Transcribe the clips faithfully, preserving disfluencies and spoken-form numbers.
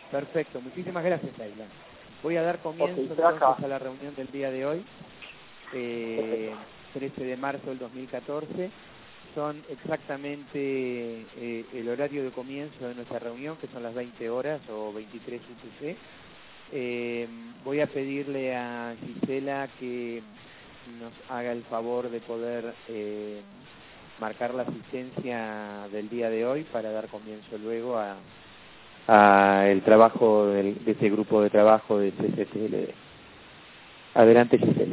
Perfecto, muchísimas gracias, Aislan. Voy a dar comienzo okay, entonces a la reunión del día de hoy, eh, trece de marzo del dos mil catorce. Son exactamente eh, el horario de comienzo de nuestra reunión, que son las veinte horas o veintitrés U T C. Eh, voy a pedirle a Gisela que nos haga el favor de poder eh, marcar la asistencia del día de hoy para dar comienzo luego a, a el trabajo del, de este grupo de trabajo de C C T L D. Adelante, Gisela.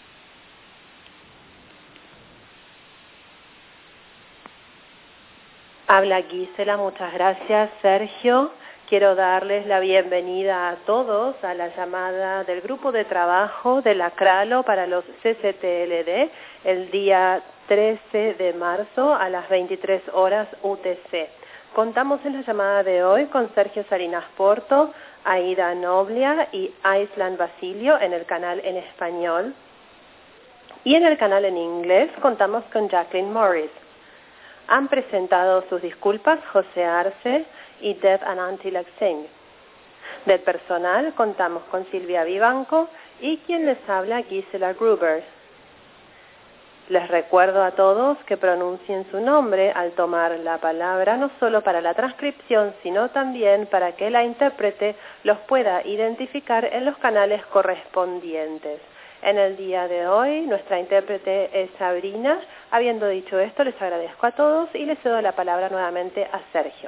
Habla Gisela, muchas gracias, Sergio. Quiero darles la bienvenida a todos a la llamada del grupo de trabajo de la CRALO para los C C T L D el día trece de marzo a las veintitrés horas U T C. Contamos en la llamada de hoy con Sergio Salinas Porto, Aida Noblia y Aislan Basilio en el canal en español. Y en el canal en inglés contamos con Jacqueline Morris. Han presentado sus disculpas José Arce y Deb Ananti Laksing. Del personal contamos con Silvia Vivanco y quien les habla Gisela Gruber. Les recuerdo a todos que pronuncien su nombre al tomar la palabra, no solo para la transcripción, sino también para que la intérprete los pueda identificar en los canales correspondientes. En el día de hoy, nuestra intérprete es Sabrina. Habiendo dicho esto, les agradezco a todos y les cedo la palabra nuevamente a Sergio.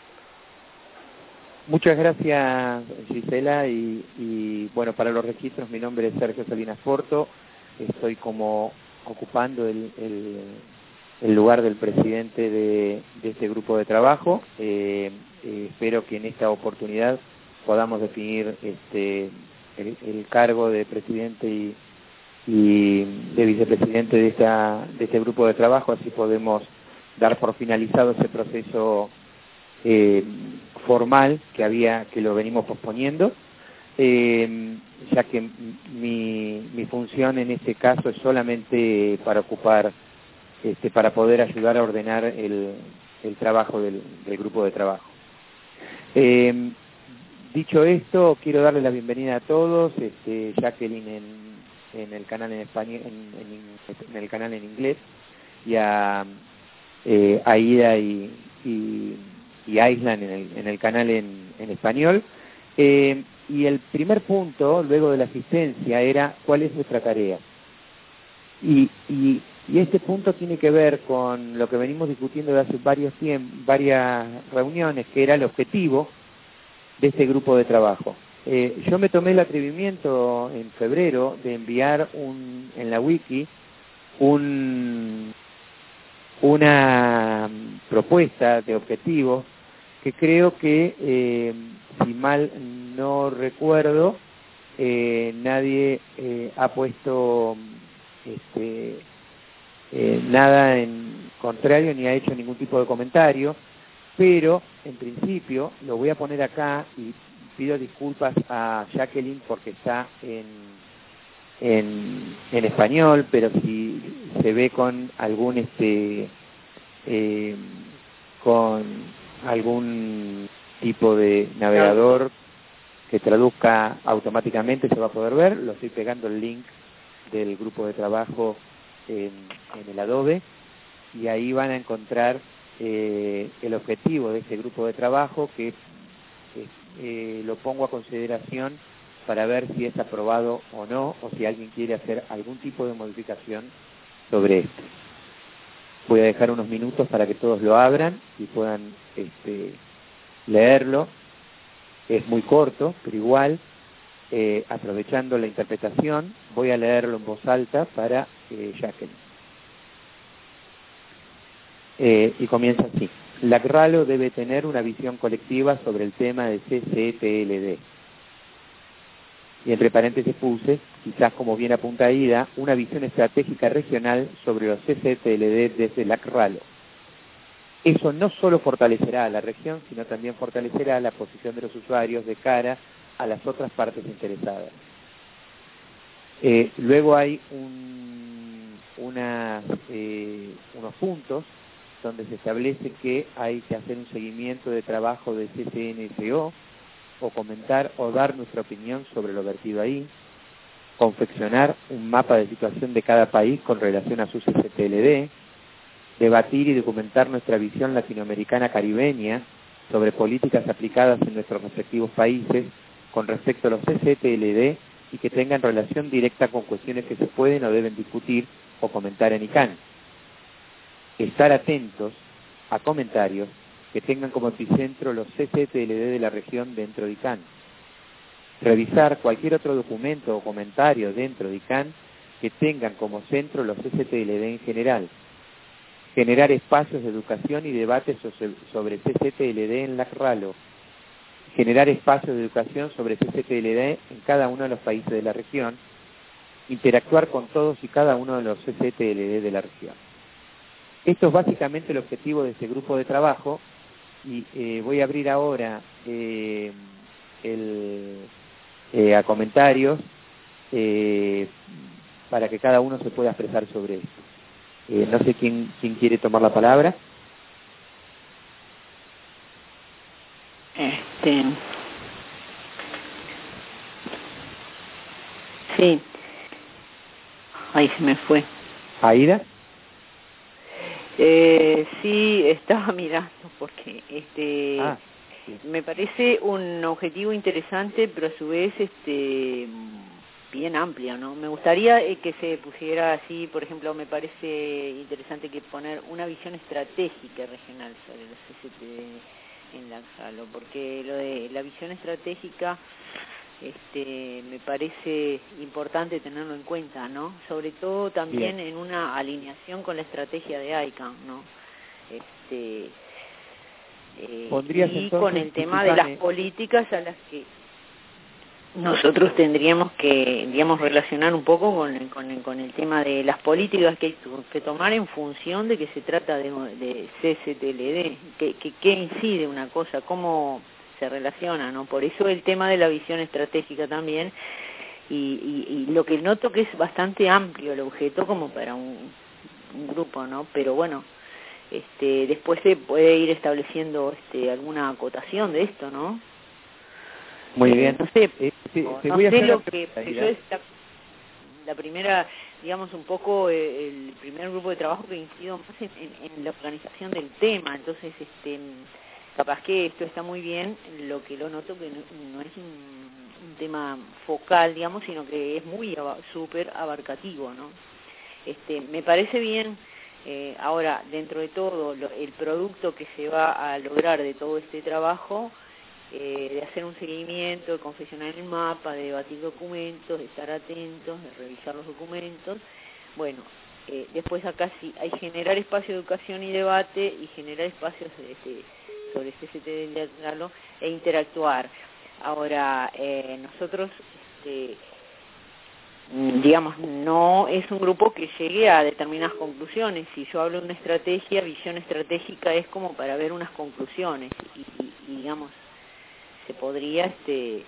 Muchas gracias, Gisela, y, y bueno, para los registros, mi nombre es Sergio Salinas Porto. Estoy como ocupando el, el, el lugar del presidente de, de este grupo de trabajo. Eh, eh, espero que en esta oportunidad podamos definir este el, el cargo de presidente y, y de vicepresidente de, esta, de este grupo de trabajo, así podemos dar por finalizado ese proceso eh, formal que había que lo venimos posponiendo, eh, ya que mi, mi función en este caso es solamente para ocupar, este, para poder ayudar a ordenar el, el trabajo del, del grupo de trabajo. Eh, Dicho esto, quiero darle la bienvenida a todos, este, Jacqueline en, en el canal en español, en, en, en el canal en inglés, y a eh, Aida y, y, y Aislan en el, en el canal en, en español. Eh, y el primer punto, luego de la asistencia, era cuál es nuestra tarea. Y, y, y este punto tiene que ver con lo que venimos discutiendo de hace varios tiempos, varias reuniones, que era el objetivo de este grupo de trabajo. Eh, yo me tomé el atrevimiento en febrero de enviar un, en la wiki un, una propuesta de objetivos que creo que, eh, si mal no recuerdo, eh, nadie eh, ha puesto este, eh, nada en contrario ni ha hecho ningún tipo de comentario. Pero, en principio, lo voy a poner acá y pido disculpas a Jacqueline porque está en, en, en español, pero si se ve con algún este eh, con algún tipo de navegador que traduzca automáticamente se va a poder ver. Lo estoy pegando el link del grupo de trabajo en, en el Adobe y ahí van a encontrar Eh, el objetivo de este grupo de trabajo, que eh, eh, lo pongo a consideración para ver si es aprobado o no, o si alguien quiere hacer algún tipo de modificación sobre esto. Voy a dejar unos minutos para que todos lo abran y puedan este, leerlo. Es muy corto, pero igual, eh, aprovechando la interpretación, voy a leerlo en voz alta para eh, Jacqueline. Eh, y comienza así. La CRALO debe tener una visión colectiva sobre el tema de C C T L D. Y entre paréntesis puse, quizás como bien apunta Aida, una visión estratégica regional sobre los C C T L D desde la CRALO. Eso no solo fortalecerá a la región, sino también fortalecerá la posición de los usuarios de cara a las otras partes interesadas. Eh, luego hay un, una, eh, unos puntos donde se establece que hay que hacer un seguimiento de trabajo de C C N S O, o comentar o dar nuestra opinión sobre lo vertido ahí, confeccionar un mapa de situación de cada país con relación a su C C T L D, debatir y documentar nuestra visión latinoamericana caribeña sobre políticas aplicadas en nuestros respectivos países con respecto a los C C T L D y que tengan relación directa con cuestiones que se pueden o deben discutir o comentar en I C A N. Estar atentos a comentarios que tengan como epicentro los C C T L D de la región dentro de I C A N. Revisar cualquier otro documento o comentario dentro de I C A N que tengan como centro los C C T L D en general. Generar espacios de educación y debates sobre C C T L D en la CRALO. Generar espacios de educación sobre C C T L D en cada uno de los países de la región. Interactuar con todos y cada uno de los C C T L D de la región. Esto es básicamente el objetivo de este grupo de trabajo y eh, voy a abrir ahora eh, el, eh, a comentarios eh, para que cada uno se pueda expresar sobre esto. Eh, no sé quién, quién quiere tomar la palabra. Este, sí, ahí se me fue. ¿Aida? Eh, sí, estaba mirando porque este ah, sí. me parece un objetivo interesante, pero a su vez este bien amplio, ¿no? Me gustaría eh, que se pusiera así, por ejemplo, me parece interesante que poner una visión estratégica regional sobre los C C T D en la Xalo, porque lo de la visión estratégica este me parece importante tenerlo en cuenta, ¿no? Sobre todo también Bien. en una alineación con la estrategia de I C A N, ¿no? Este eh, y con el tema de las políticas a las que nosotros tendríamos que, digamos, relacionar un poco con, con, con el tema de las políticas que hay que tomar en función de que se trata de, de C C T L D, que, que, que incide una cosa, cómo se relaciona, ¿no? Por eso el tema de la visión estratégica también, y, y, y lo que noto que es bastante amplio el objeto como para un, un grupo, ¿no? Pero bueno, este, después se puede ir estableciendo este, alguna acotación de esto, ¿no? Muy bien. No sé, eh, te, te no voy a sé hacer lo que... Yo es la, la primera, digamos, un poco eh, el primer grupo de trabajo que incido más en, en, en la organización del tema. Entonces, este capaz que esto está muy bien, lo que lo noto que no, no es un, un tema focal, digamos, sino que es muy súper abarcativo, ¿no? Este, me parece bien, eh, ahora, dentro de todo, lo, el producto que se va a lograr de todo este trabajo, Eh, de hacer un seguimiento, de confeccionar el mapa, de debatir documentos, de estar atentos, de revisar los documentos. Bueno, eh, después acá sí hay generar espacio de educación y debate y generar espacios de, de, sobre C C T D e interactuar. Ahora, eh, nosotros, este, digamos, no es un grupo que llegue a determinadas conclusiones. Si yo hablo de una estrategia, visión estratégica es como para ver unas conclusiones y, y, y digamos, se podría, este,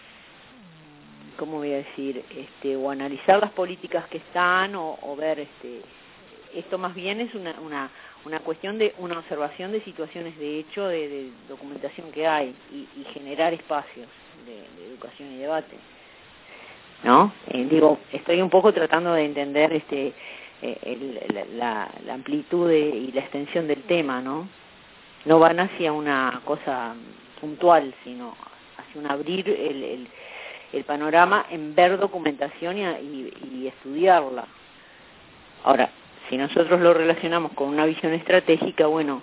¿cómo voy a decir? Este, o analizar las políticas que están o, o ver, este, esto más bien es una, una, una cuestión de una observación de situaciones de hecho, de, de documentación que hay y, y generar espacios de, de educación y debate, ¿no? Eh, digo, estoy un poco tratando de entender este, eh, el, la, la amplitud de, y la extensión del tema, ¿no? No van hacia una cosa puntual, sino hacia un abrir el, el, el panorama en ver documentación y, y, y estudiarla. Ahora, si nosotros lo relacionamos con una visión estratégica, bueno,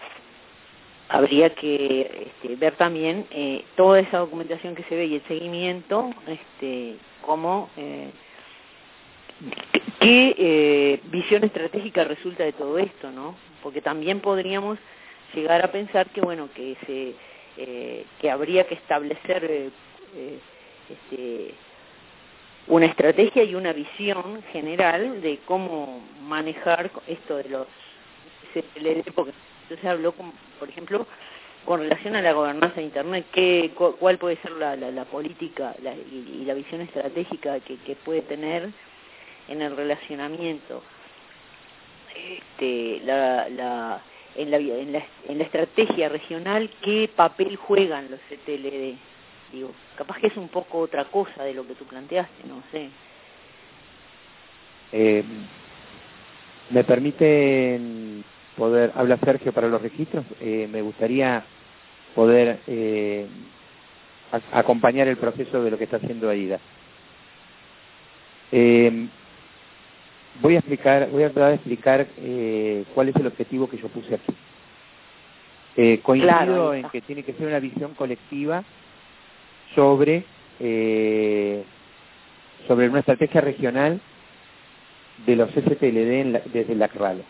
habría que este, ver también eh, toda esa documentación que se ve y el seguimiento, este, cómo, eh, qué eh, visión estratégica resulta de todo esto, ¿no? Porque también podríamos llegar a pensar que, bueno, que se Eh, que habría que establecer eh, eh, este, una estrategia y una visión general de cómo manejar esto de los C C T L D, porque se habló, con, por ejemplo, con relación a la gobernanza de Internet, qué, cu, cuál puede ser la, la, la política la, y, y la visión estratégica que, que puede tener en el relacionamiento. Este, la... la En la, en, la, en la estrategia regional, qué papel juegan los C T L D, Digo, capaz que es un poco otra cosa de lo que tú planteaste, no sé. Eh, ¿Me permite poder hablar, Sergio, para los registros? Eh, me gustaría poder eh, a, acompañar el proceso de lo que está haciendo Aida. Eh, voy a explicar, voy a tratar de explicar eh, cuál es el objetivo que yo puse aquí. Eh, coincido claro, en que tiene que ser una visión colectiva sobre eh, sobre una estrategia regional de los S T L D en la, desde la CRALO.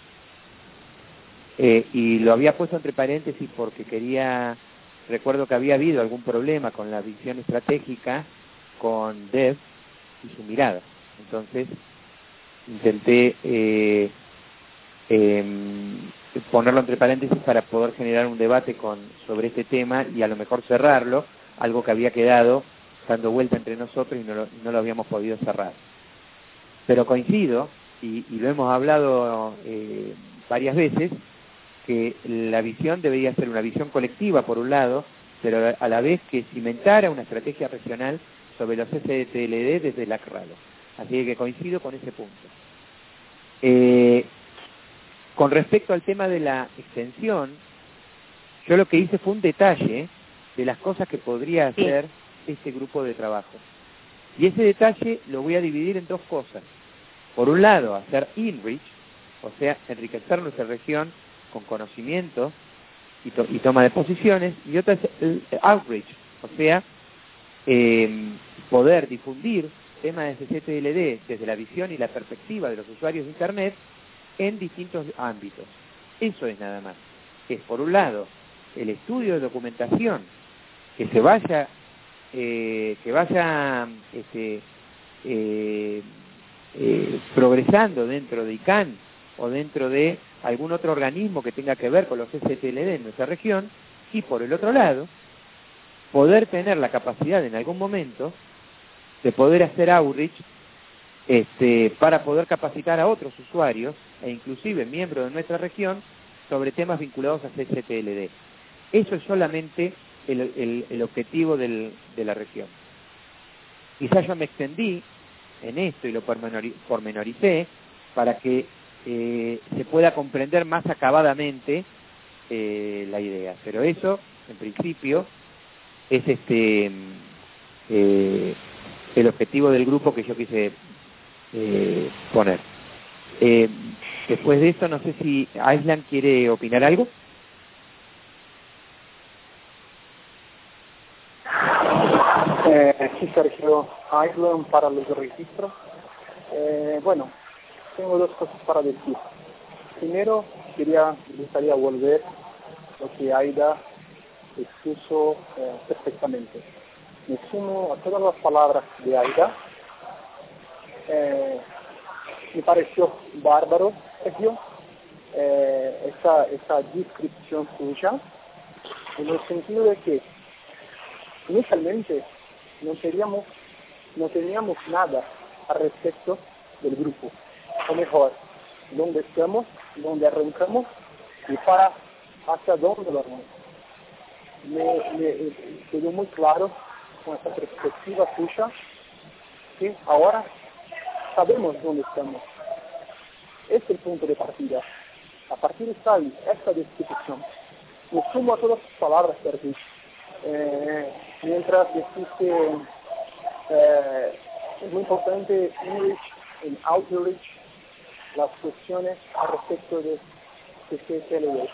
Eh, y lo había puesto entre paréntesis porque quería, recuerdo que había habido algún problema con la visión estratégica con Dev y su mirada. Entonces, intenté eh, eh, ponerlo entre paréntesis para poder generar un debate con sobre este tema y a lo mejor cerrarlo, algo que había quedado dando vuelta entre nosotros y no lo, no lo habíamos podido cerrar. Pero coincido, y, y lo hemos hablado eh, varias veces, que la visión debería ser una visión colectiva, por un lado, pero a la vez que cimentara una estrategia regional sobre los S T L D desde la CRALO. Así que coincido con ese punto. Eh, con respecto al tema de la extensión, yo lo que hice fue un detalle de las cosas que podría hacer sí. este grupo de trabajo. Y ese detalle lo voy a dividir en dos cosas. Por un lado, hacer enrich, o sea, enriquecer nuestra región con conocimiento y, to y toma de posiciones, y otra es el outreach, o sea, eh, poder difundir temas de S T L D desde la visión y la perspectiva de los usuarios de Internet en distintos ámbitos. Eso es nada más. Es, por un lado, el estudio de documentación que se vaya, eh, que vaya este, eh, eh, progresando dentro de I C A N o dentro de algún otro organismo que tenga que ver con los S T L D en nuestra región, y por el otro lado, poder tener la capacidad en algún momento de poder hacer outreach este, para poder capacitar a otros usuarios e inclusive miembros de nuestra región sobre temas vinculados a S T L D. Eso es solamente el, el, el objetivo del, de la región. Quizás yo me extendí en esto y lo pormenoricé para que eh, se pueda comprender más acabadamente eh, la idea. Pero eso, en principio, es este eh, el objetivo del grupo que yo quise eh, poner. Eh, después de esto, no sé si Aislan quiere opinar algo. Eh, sí, Sergio, Aislan para los registros. Eh, bueno, tengo dos cosas para decir. Primero, quería, me gustaría volver lo que Aida expuso eh, perfectamente. Me sumo a todas las palabras de Aida. Eh, me pareció bárbaro, Sergio, eh, esa, esa descripción suya, en el sentido de que inicialmente no teníamos, no teníamos nada al respecto del grupo, o mejor, dónde estamos, dónde arrancamos y para hacia dónde vamos. Me, me quedó muy claro con esta perspectiva suya que ahora sabemos dónde estamos. Este es el punto de partida. A partir de ahí, esta descripción. Me sumo a todas sus palabras, Sergio. Eh, mientras existe eh, es muy importante enrich en outreach las cuestiones al respecto de S T L D.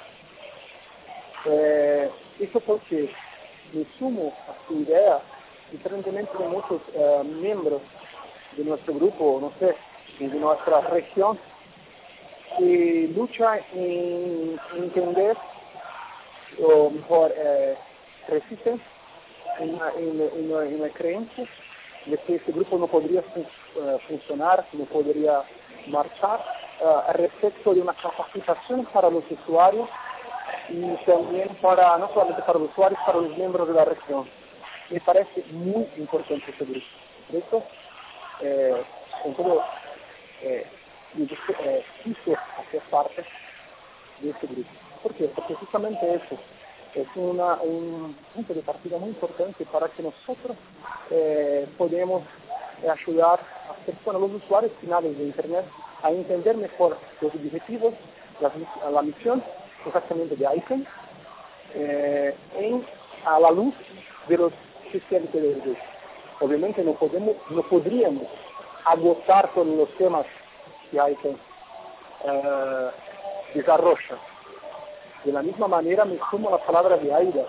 Eh, eso porque me sumo a su idea, diferentemente de muchos eh, miembros de nuestro grupo, no sé, de nuestra región, que lucha en entender, o mejor, eh, resisten en la, en, en, la, en la creencia de que este grupo no podría fun uh, funcionar, no podría marchar, uh, al respecto de una capacitación para los usuarios y también para, no solamente para los usuarios, para los miembros de la región. Me parece muy importante este grupo. Por eso, eh, con todo, eh, eh, quise hacer parte de este grupo. ¿Por qué? Porque justamente eso, el una, un punto de partida muy importante para que nosotros eh, podamos ayudar a las personas, los usuarios finales de Internet, a entender mejor los objetivos, la, la misión exactamente de ICANN, eh, en, a la luz de los C C L T D. Obviamente no, podemos, no podríamos agotar todos los temas que ICANN eh, desarrolla. De la misma manera me sumo a la palabra de Aida.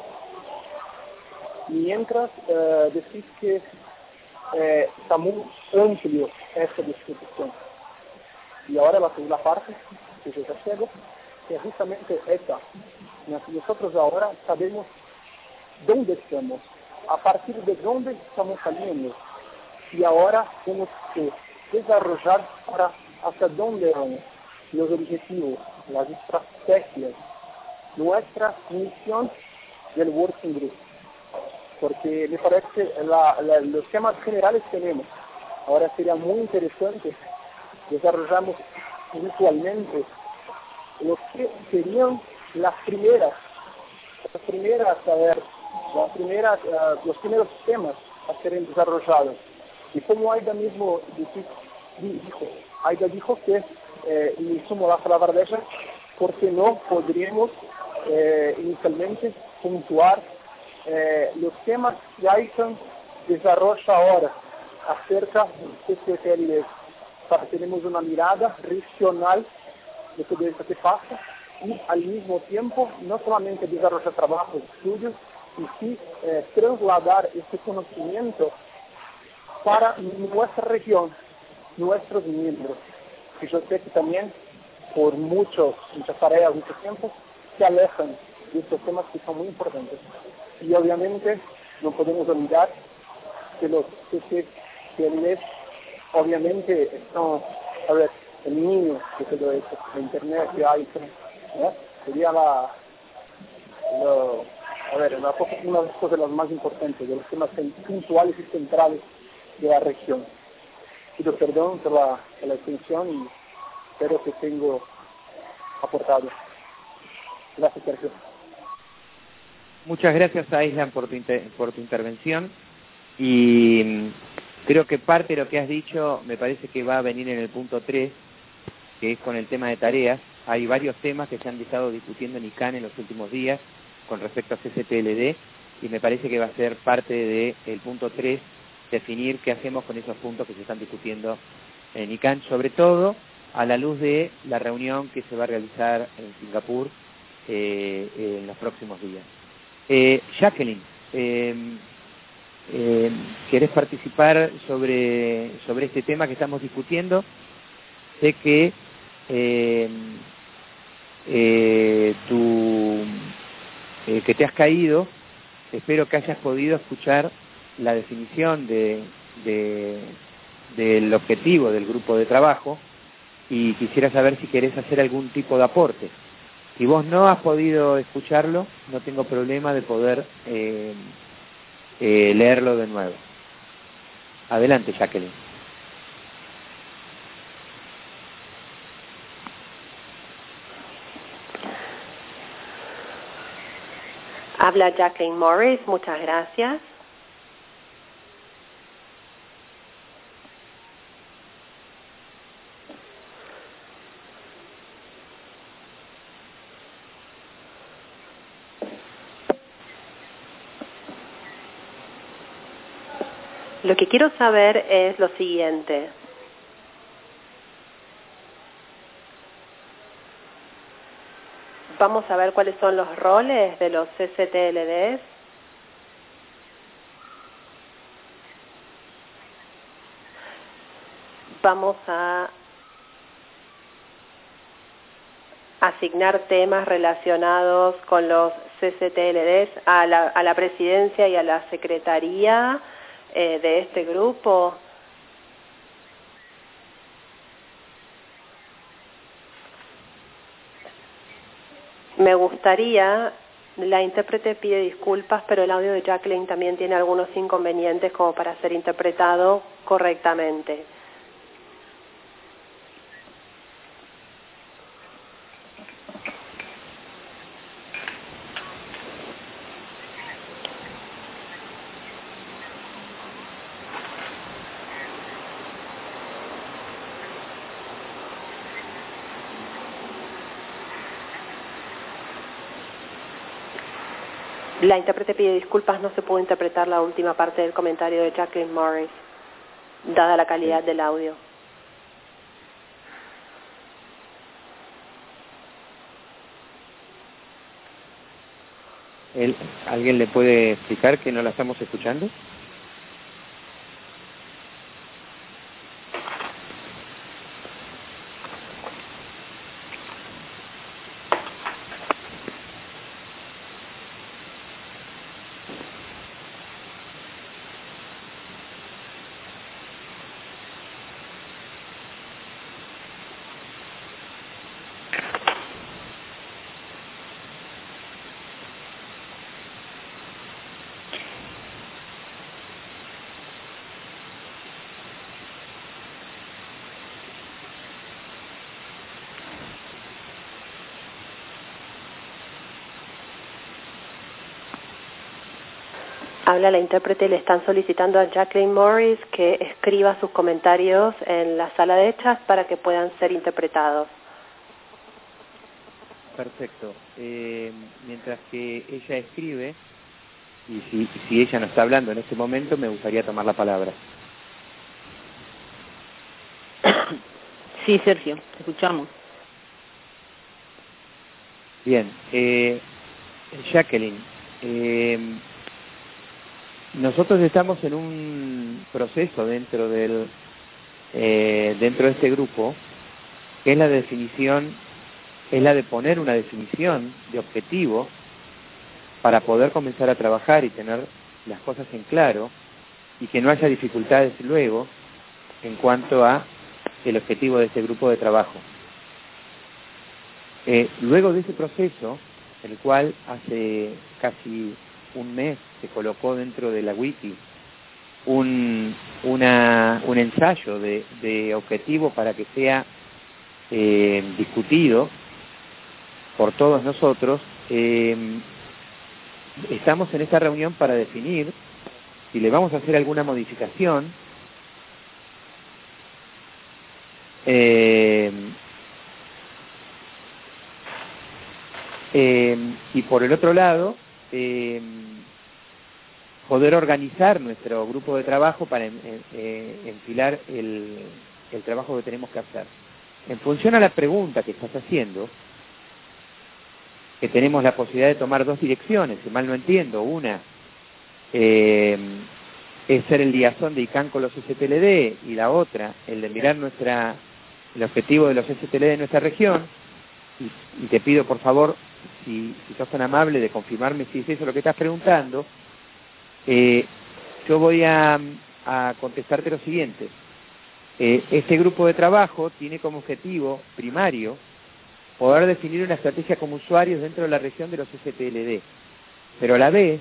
Mientras eh, decís que eh, está muy amplio esta discusión. Y ahora la segunda parte, que yo ya llego, que es justamente esta. Nosotros ahora sabemos dónde estamos, a partir de dónde estamos saliendo. Y ahora tenemos que desarrollar para hasta dónde vamos, los objetivos, las estrategias, nuestra misión del Working Group. Porque me parece que la, la, los temas generales tenemos. Ahora sería muy interesante desarrollamos virtualmente lo que serían las primeras, las primeras, a ver, las primeras, uh, los primeros temas a ser desarrollados. Y como Aida mismo dijo, Aida dijo que, eh, y sumo la palabra de ella, porque no podríamos eh, inicialmente puntuar eh, los temas que ICANN desarrolla ahora acerca de C C T L D. Tenemos una mirada regional de todo esto que pasa y al mismo tiempo no solamente desarrollar trabajos, estudios, y sí eh, trasladar este conocimiento para nuestra región, nuestros miembros. Y yo sé que también por muchos, muchas tareas, mucho tiempo, se alejan de estos temas que son muy importantes. Y obviamente no podemos olvidar que los C C T L D obviamente son, a ver, el niño de todo esto, de Internet, de iPhone, ¿eh? Sería la, lo, a ver, la, una de las cosas las más importantes, de los temas puntuales y centrales de la región. Pido perdón por la, por la extensión y espero que tengo aportado. Gracias, Sergio. Muchas gracias, Aislan, por tu, inter por tu intervención. Y creo que parte de lo que has dicho me parece que va a venir en el punto tres, que es con el tema de tareas. Hay varios temas que se han estado discutiendo en ICANN en los últimos días con respecto a C C T L D y me parece que va a ser parte del punto tres definir qué hacemos con esos puntos que se están discutiendo en ICANN, sobre todo a la luz de la reunión que se va a realizar en Singapur eh, en los próximos días. Eh, Jacqueline, eh, eh, ¿querés participar sobre, sobre este tema que estamos discutiendo? Sé que eh, eh, tu, eh, que te has caído, espero que hayas podido escuchar la definición de, de, del objetivo del grupo de trabajo y quisiera saber si querés hacer algún tipo de aporte. Si vos no has podido escucharlo, no tengo problema de poder eh, eh, leerlo de nuevo. Adelante, Jacqueline. Habla Jacqueline Morris, muchas gracias. Lo que quiero saber es lo siguiente. Vamos a ver cuáles son los roles de los C C T L Ds. Vamos a asignar temas relacionados con los C C T L Ds a la, a la presidencia y a la secretaría eh, de este grupo. Me gustaría, la intérprete pide disculpas, pero el audio de Jacqueline también tiene algunos inconvenientes como para ser interpretado correctamente. La intérprete pide disculpas, no se pudo interpretar la última parte del comentario de Jacqueline Morris, dada la calidad sí. del audio. ¿El, ¿Alguien le puede explicar que no la estamos escuchando? Habla la intérprete, le están solicitando a Jacqueline Morris que escriba sus comentarios en la sala de chat para que puedan ser interpretados. Perfecto. Eh, mientras que ella escribe, y si, si ella no está hablando en este momento, me gustaría tomar la palabra. Sí, Sergio, te escuchamos. Bien. Eh, Jacqueline, eh, nosotros estamos en un proceso dentro del eh, dentro de este grupo que es la definición, es la de poner una definición de objetivo para poder comenzar a trabajar y tener las cosas en claro y que no haya dificultades luego en cuanto a el objetivo de este grupo de trabajo. Eh, luego de ese proceso, el cual hace casi un mes se colocó dentro de la wiki un, una, un ensayo de, de objetivo para que sea eh, discutido por todos nosotros. Eh, estamos en esta reunión para definir si le vamos a hacer alguna modificación eh, eh, y por el otro lado Eh, poder organizar nuestro grupo de trabajo para en, eh, enfilar el, el trabajo que tenemos que hacer. En función a la pregunta que estás haciendo, que tenemos la posibilidad de tomar dos direcciones, si mal no entiendo, una eh, es ser el liazón de I C A N con los S T L D y la otra, el de mirar nuestra, el objetivo de los S T L D de nuestra región, y, y te pido por favor, si, si sos tan amable de confirmarme si es eso lo que estás preguntando, eh, yo voy a, a contestarte lo siguiente. Eh, este grupo de trabajo tiene como objetivo primario poder definir una estrategia como usuarios dentro de la región de los S T L D, pero a la vez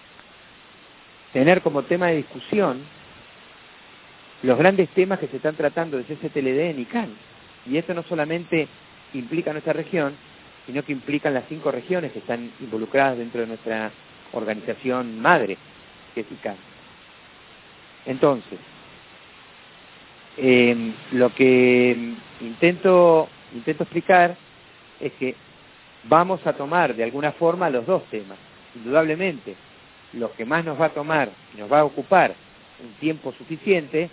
tener como tema de discusión los grandes temas que se están tratando de S T L D en I C A N. Y esto no solamente implica nuestra región, sino que implican las cinco regiones que están involucradas dentro de nuestra organización madre, que es I C A N. Entonces, eh, lo que intento, intento explicar es que vamos a tomar de alguna forma los dos temas. Indudablemente, lo que más nos va a tomar y nos va a ocupar un tiempo suficiente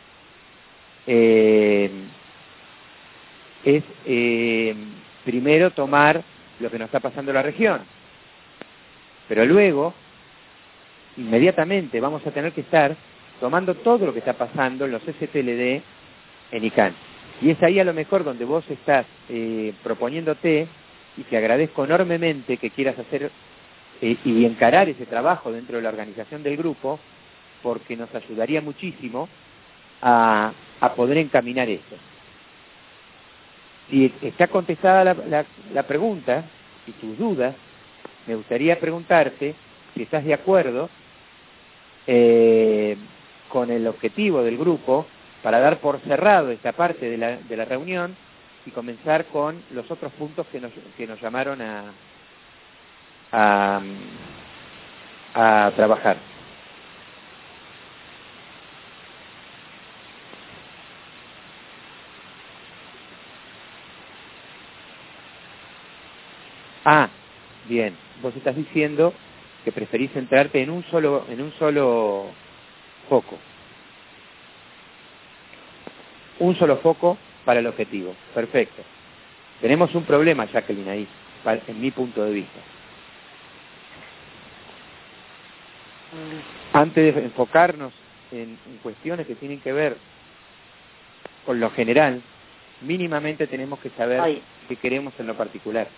eh, es eh, primero tomar lo que nos está pasando en la región, pero luego inmediatamente vamos a tener que estar tomando todo lo que está pasando en los S T L D en I C A N. Y es ahí a lo mejor donde vos estás eh, proponiéndote, y te agradezco enormemente que quieras hacer eh, y encarar ese trabajo dentro de la organización del grupo, porque nos ayudaría muchísimo a, a poder encaminar eso. Si está contestada la, la, la pregunta y tus dudas, me gustaría preguntarte si estás de acuerdo eh, con el objetivo del grupo para dar por cerrado esta parte de la, de la reunión y comenzar con los otros puntos que nos, que nos llamaron a, a, a trabajar. Ah, bien, vos estás diciendo que preferís centrarte en un solo, en un solo foco. Un solo foco para el objetivo. Perfecto. Tenemos un problema, Jacqueline, ahí, en mi punto de vista. Antes de enfocarnos en, en cuestiones que tienen que ver con lo general, mínimamente tenemos que saber Ay. qué queremos en lo particular.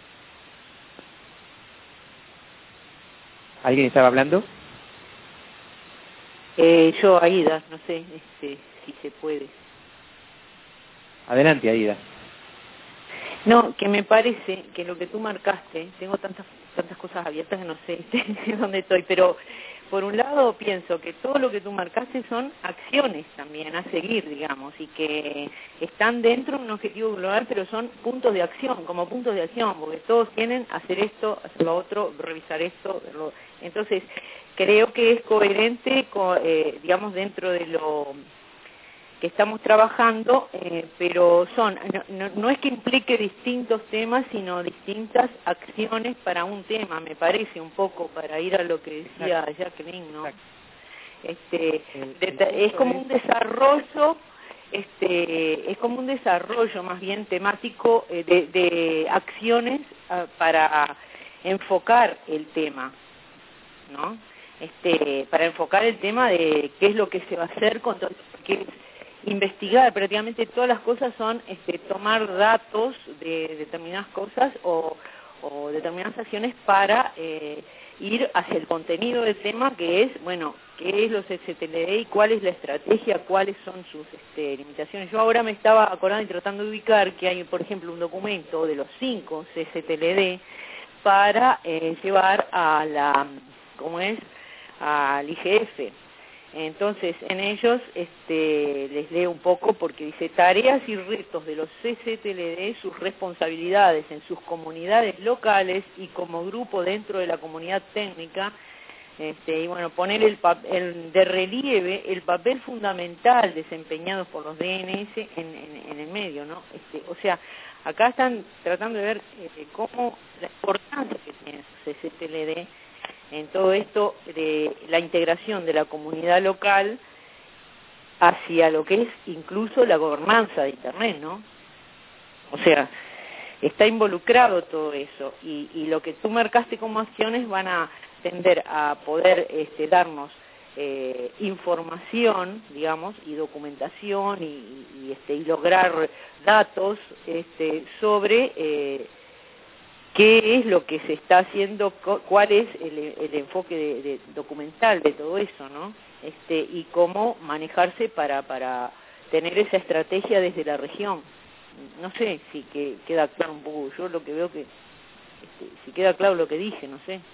¿Alguien estaba hablando? Eh, yo, Aida, no sé este, si se puede. Adelante, Aida. No, que me parece que lo que tú marcaste, tengo tantas tantas cosas abiertas que no sé dónde estoy, pero por un lado pienso que todo lo que tú marcaste son acciones también a seguir, digamos, y que están dentro de un objetivo global, pero son puntos de acción, como puntos de acción, porque todos tienen hacer esto, hacer lo otro, revisar esto, verlo. Entonces, creo que es coherente, con, eh, digamos, dentro de lo que estamos trabajando, eh, pero son no, no, no es que implique distintos temas, sino distintas acciones para un tema, me parece un poco, para ir a lo que decía Exacto. Jacqueline, ¿no? Exacto. Este, de, es como un desarrollo, este, es como un desarrollo más bien temático eh, de, de acciones uh, para enfocar el tema, ¿no? Este, para enfocar el tema de qué es lo que se va a hacer con todo, porque investigar, prácticamente todas las cosas son este, tomar datos de determinadas cosas o, o determinadas acciones para eh, ir hacia el contenido del tema, que es, bueno, qué es los C C T L D y cuál es la estrategia, cuáles son sus este, limitaciones. Yo ahora me estaba acordando y tratando de ubicar que hay, por ejemplo, un documento de los cinco C C T L D para eh, llevar a la, ¿cómo es?, al I G F. Entonces, en ellos este, les leo un poco porque dice, tareas y retos de los C C T L D, sus responsabilidades en sus comunidades locales y como grupo dentro de la comunidad técnica, este, y bueno, poner el, el, de relieve el papel fundamental desempeñado por los D N S en, en, en el medio, ¿no? Este, o sea, acá están tratando de ver eh, cómo la importancia que tiene su C C T L D en todo esto de la integración de la comunidad local hacia lo que es incluso la gobernanza de Internet, ¿no? O sea, está involucrado todo eso y, y lo que tú marcaste como acciones van a tender a poder este, darnos eh, información, digamos, y documentación y, y, este, y lograr datos este, sobre eh, qué es lo que se está haciendo, cuál es el, el enfoque de, de documental de todo eso, ¿no? Este, y cómo manejarse para, para tener esa estrategia desde la región. No sé si que, queda claro un poco, yo lo que veo que, este, si queda claro lo que dije, no sé.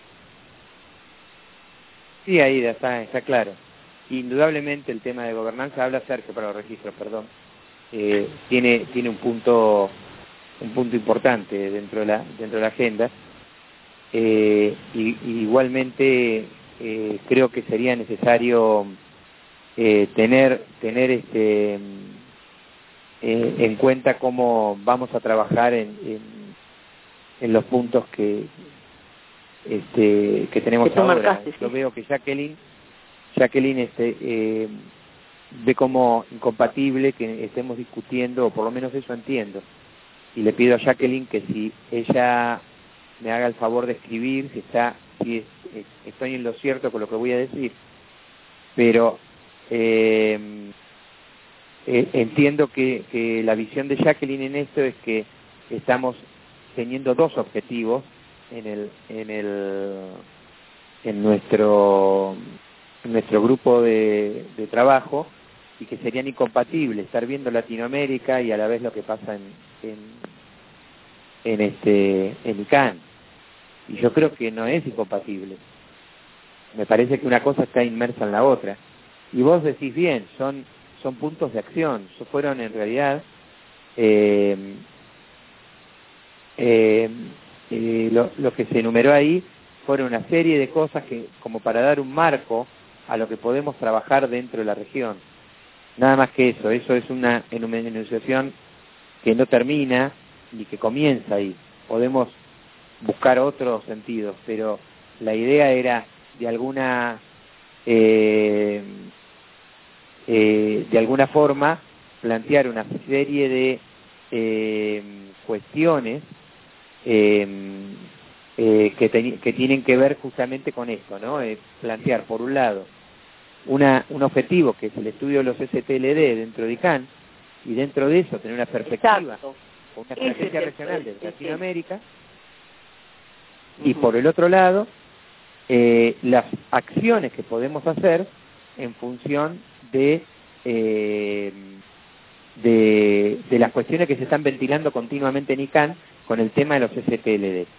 Sí, Aida, está, está claro. Indudablemente el tema de gobernanza, habla Sergio para los registros, perdón, eh, tiene, tiene un punto... un punto importante dentro de la dentro de la agenda eh, y, y igualmente eh, creo que sería necesario eh, tener tener este eh, en cuenta cómo vamos a trabajar en, en, en los puntos que este que tenemos que ahora. Marcaste, ¿sí? Yo veo que Jacqueline Jacqueline este eh, ve como incompatible que estemos discutiendo, o por lo menos eso entiendo. Y le pido a Jacqueline que si ella me haga el favor de escribir, si está, si es, es, estoy en lo cierto con lo que voy a decir. Pero eh, eh, entiendo que, que la visión de Jacqueline en esto es que estamos teniendo dos objetivos en el, en el, en nuestro, en nuestro grupo de, de trabajo, y que serían incompatibles estar viendo Latinoamérica y a la vez lo que pasa en, en, en este en I C A N. Y yo creo que no es incompatible. Me parece que una cosa está inmersa en la otra. Y vos decís bien, son son puntos de acción. Eso fueron en realidad eh, eh, eh, lo, lo que se enumeró ahí fueron una serie de cosas que, como para dar un marco a lo que podemos trabajar dentro de la región. Nada más que eso, eso es una enunciación que no termina ni que comienza ahí. Podemos buscar otros sentidos, pero la idea era de alguna eh, eh, de alguna forma plantear una serie de eh, cuestiones eh, eh, que, ten, que tienen que ver justamente con esto, ¿no? Eh, plantear, por un lado, una, un objetivo que es el estudio de los S T L D dentro de I C A N, y dentro de eso tener una perspectiva, Exacto. una estrategia Ese regional de sí, Latinoamérica, sí. y por el otro lado, eh, las acciones que podemos hacer en función de, eh, de, de las cuestiones que se están ventilando continuamente en I C A N con el tema de los S T L D.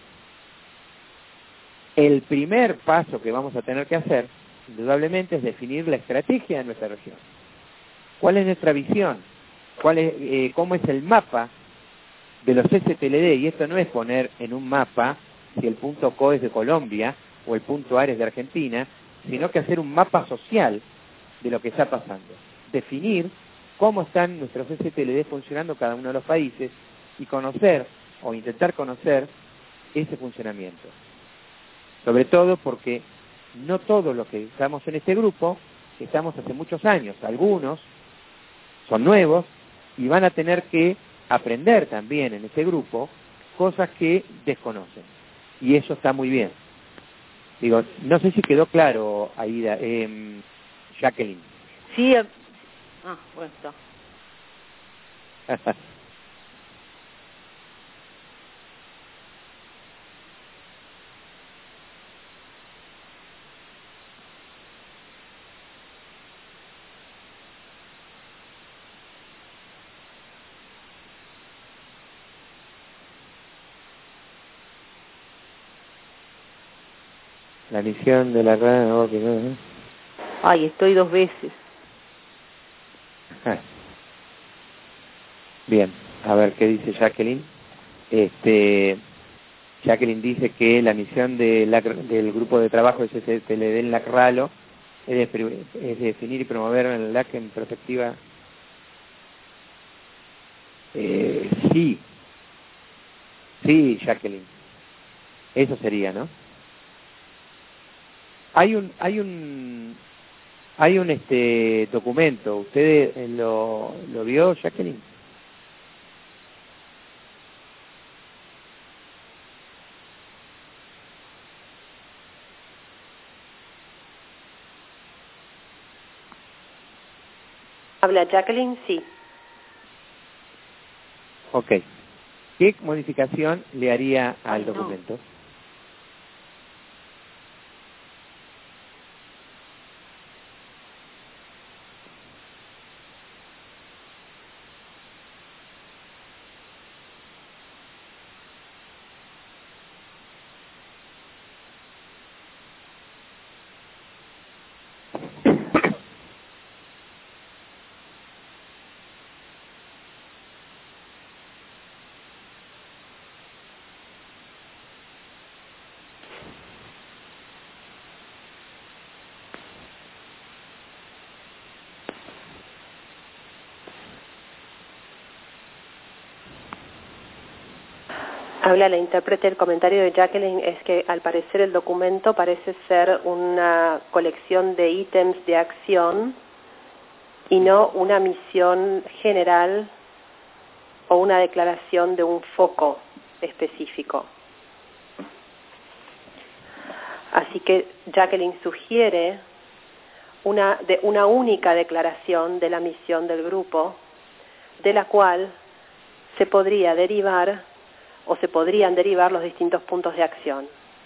El primer paso que vamos a tener que hacer, indudablemente, es definir la estrategia de nuestra región. ¿Cuál es nuestra visión? ¿Cuál es, eh, ¿Cómo es el mapa de los S T L D? Y esto no es poner en un mapa si el punto C O es de Colombia o el punto A es de Argentina, sino que hacer un mapa social de lo que está pasando. Definir cómo están nuestros S T L D funcionando cada uno de los países y conocer o intentar conocer ese funcionamiento. Sobre todo porque no todos los que estamos en este grupo estamos hace muchos años. Algunos son nuevos y van a tener que aprender también en este grupo cosas que desconocen. Y eso está muy bien. Digo, no sé si quedó claro, Aida, eh, Jacqueline. Sí, eh, ah, bueno, está. La misión de la rana, oh, que no, ¿eh? Ay, estoy dos veces. Ah. Bien, a ver qué dice Jacqueline. Este, Jacqueline dice que la misión de la, del grupo de trabajo de S T L D en la C R A L O es, de, es de definir y promover el L A C en perspectiva. Eh, sí, sí, Jacqueline. Eso sería, ¿no? Hay un, hay un, hay un este documento. ¿Usted eh, lo, lo vio, Jacqueline? ¿Habla Jacqueline? Sí. Ok. ¿Qué modificación le haría al Ay, no. documento? Habla la intérprete. El comentario de Jacqueline es que al parecer el documento parece ser una colección de ítems de acción y no una misión general o una declaración de un foco específico. Así que Jacqueline sugiere una, de, una única declaración de la misión del grupo, de la cual se podría derivar o se podrían derivar los distintos puntos de acción.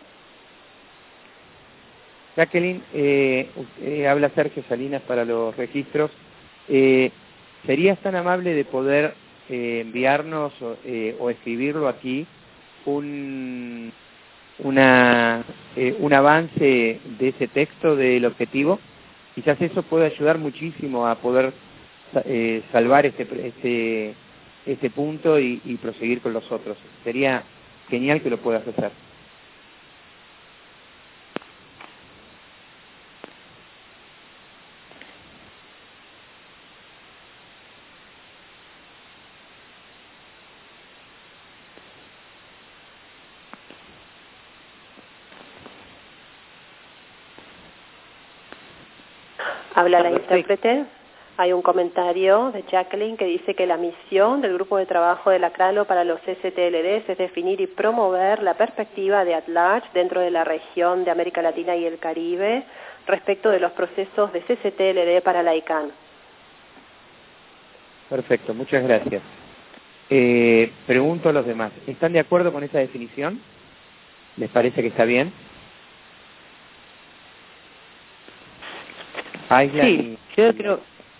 Jacqueline, eh, eh, habla Sergio Salinas para los registros. Eh, ¿Serías tan amable de poder eh, enviarnos o, eh, o escribirlo aquí un, una, eh, un avance de ese texto del objetivo? Quizás eso puede ayudar muchísimo a poder eh, salvar este, este, este punto y, y proseguir con los otros. Sería genial que lo puedas hacer. Habla la Perfecto. intérprete. Hay un comentario de Jacqueline que dice que la misión del grupo de trabajo de la CRALO para los S T L Ds es definir y promover la perspectiva de at large dentro de la región de América Latina y el Caribe respecto de los procesos de C C T L D para la I C A N. Perfecto, muchas gracias. Eh, pregunto a los demás, ¿están de acuerdo con esa definición? ¿Les parece que está bien? Aislan Sí, y... yo creo...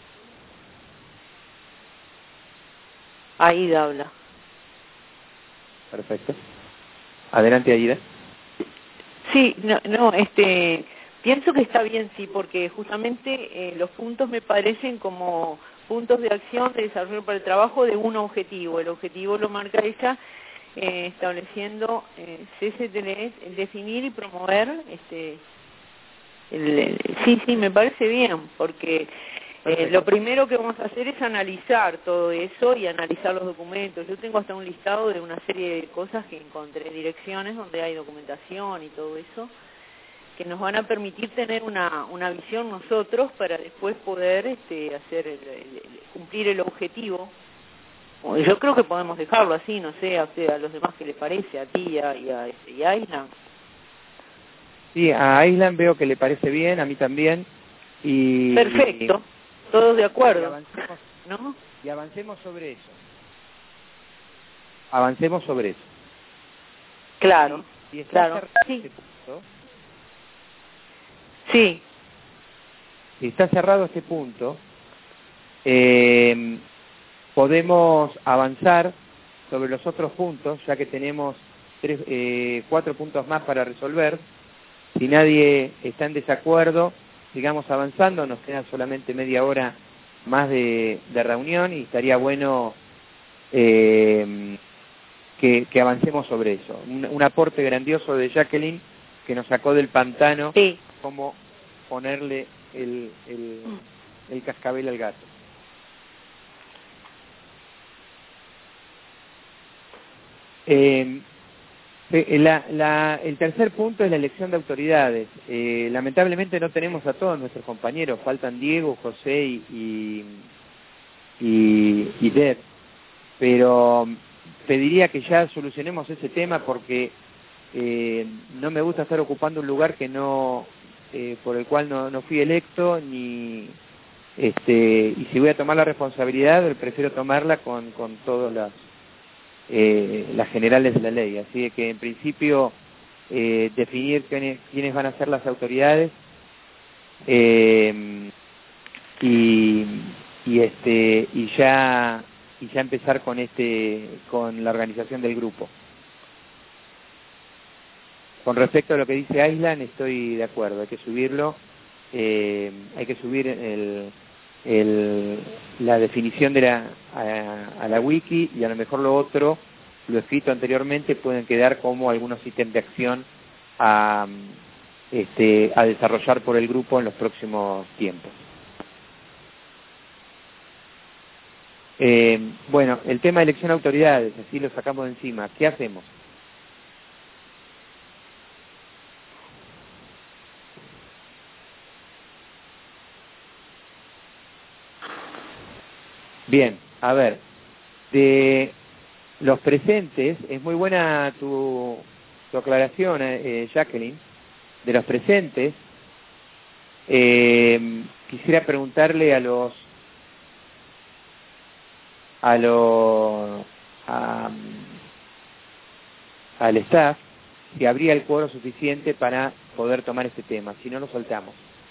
Aida habla. Perfecto. Adelante, Aida. Sí, no, no, este, pienso que está bien, sí, porque justamente eh, los puntos me parecen como puntos de acción de desarrollo para el trabajo de un objetivo. El objetivo lo marca ella eh, estableciendo eh, C C T L Ds, el definir y promover, este, el, el- sí, sí, me parece bien, porque eh, lo primero que vamos a hacer es analizar todo eso y analizar los documentos. Yo tengo hasta un listado de una serie de cosas que encontré, direcciones donde hay documentación y todo eso, que nos van a permitir tener una, una visión nosotros para después poder este, hacer el- el- el- cumplir el objetivo. O yo creo que podemos dejarlo así, no sé, a, usted, a los demás qué les parece, a ti y a, y a, y a Aislan. Sí, a Aislan veo que le parece bien, a mí también. Y, Perfecto, todos de y acuerdo, avancemos, ¿no? y avancemos sobre eso. Avancemos sobre eso. Claro, Si, si está claro, cerrado sí, este punto, sí, si está cerrado este punto, eh, podemos avanzar sobre los otros puntos, ya que tenemos tres, eh, cuatro puntos más para resolver. Si nadie está en desacuerdo, sigamos avanzando, nos queda solamente media hora más de, de reunión y estaría bueno eh, que, que avancemos sobre eso. Un, un aporte grandioso de Jacqueline que nos sacó del pantano, sí. cómo ponerle el, el, el cascabel al gato. Eh, la, la, el tercer punto es la elección de autoridades. Eh, lamentablemente no tenemos a todos nuestros compañeros, faltan Diego, José y, y, y, y Deb, pero pediría que ya solucionemos ese tema porque eh, no me gusta estar ocupando un lugar que no eh, por el cual no, no fui electo, ni este y si voy a tomar la responsabilidad prefiero tomarla con, con todas las Eh, las generales de la ley, así que en principio eh, definir quiénes, quiénes van a ser las autoridades eh, y, y este y ya y ya empezar con este con la organización del grupo. Con respecto a lo que dice Aislan, estoy de acuerdo, hay que subirlo, eh, hay que subir el, el, la definición de la, a, a la wiki y a lo mejor lo otro, lo escrito anteriormente, pueden quedar como algunos ítems de acción a, este, a desarrollar por el grupo en los próximos tiempos. Eh, bueno, el tema de elección de autoridades, así lo sacamos de encima. ¿Qué hacemos? Bien, a ver, de los presentes, es muy buena tu, tu aclaración, eh, Jacqueline, de los presentes, eh, quisiera preguntarle a los, a los, a, al staff, si habría el quórum suficiente para poder tomar este tema, si no lo soltamos.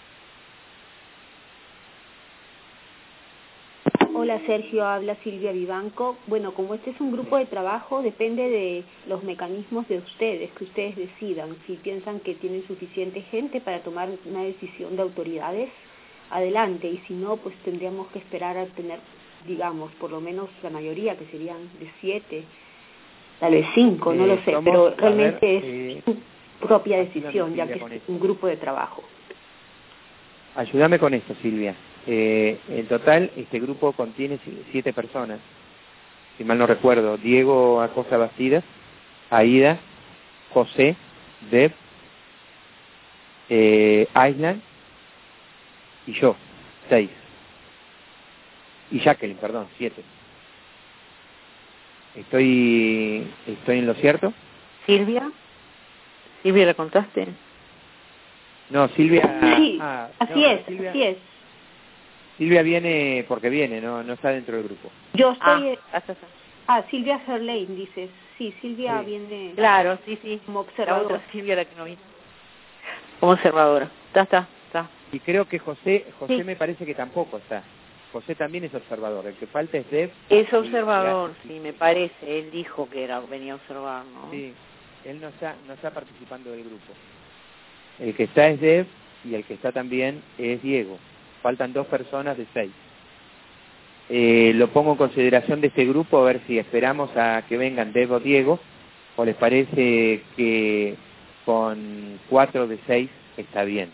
Hola Sergio, habla Silvia Vivanco. Bueno, como este es un grupo de trabajo, depende de los mecanismos de ustedes, que ustedes decidan. Si piensan que tienen suficiente gente para tomar una decisión de autoridades, adelante. Y si no, pues tendríamos que esperar a tener, digamos, por lo menos la mayoría, que serían de siete, tal vez cinco, no Eh, lo sé. somos, Pero realmente ver, es eh, su propia ayúdame, decisión, ya Silvia, que con es esto. un grupo de trabajo. Ayúdame con esto, Silvia. Eh, en total, este grupo contiene siete personas, si mal no recuerdo. Diego Acosta Bastidas, Aida, José, Deb, eh, Aislan y yo. seis. Y Jacqueline, perdón, siete. ¿Estoy, estoy en lo cierto? Silvia. ¿Silvia la contaste? No, Silvia... Sí, ah, así no, es, Silvia, así es. Silvia viene porque viene, no no está dentro del grupo. Yo estoy... Ah, hasta, hasta. Ah, Silvia Herlein, dices. Sí, Silvia Sí. viene Claro, sí, sí. como La observadora. otra Silvia, la que no vino. Como observadora. Está, está, está. Y creo que José, José Sí. me parece que tampoco está. José también es observador, el que falta es Deb. Es y- observador, y- sí, me parece. Él dijo que era venía a observar, ¿no? Sí, él no está, no está participando del grupo. El que está es Deb y el que está también es Diego. Faltan dos personas de seis. Eh, lo pongo en consideración de este grupo a ver si esperamos a que vengan Deb o Diego, o les parece que con cuatro de seis está bien.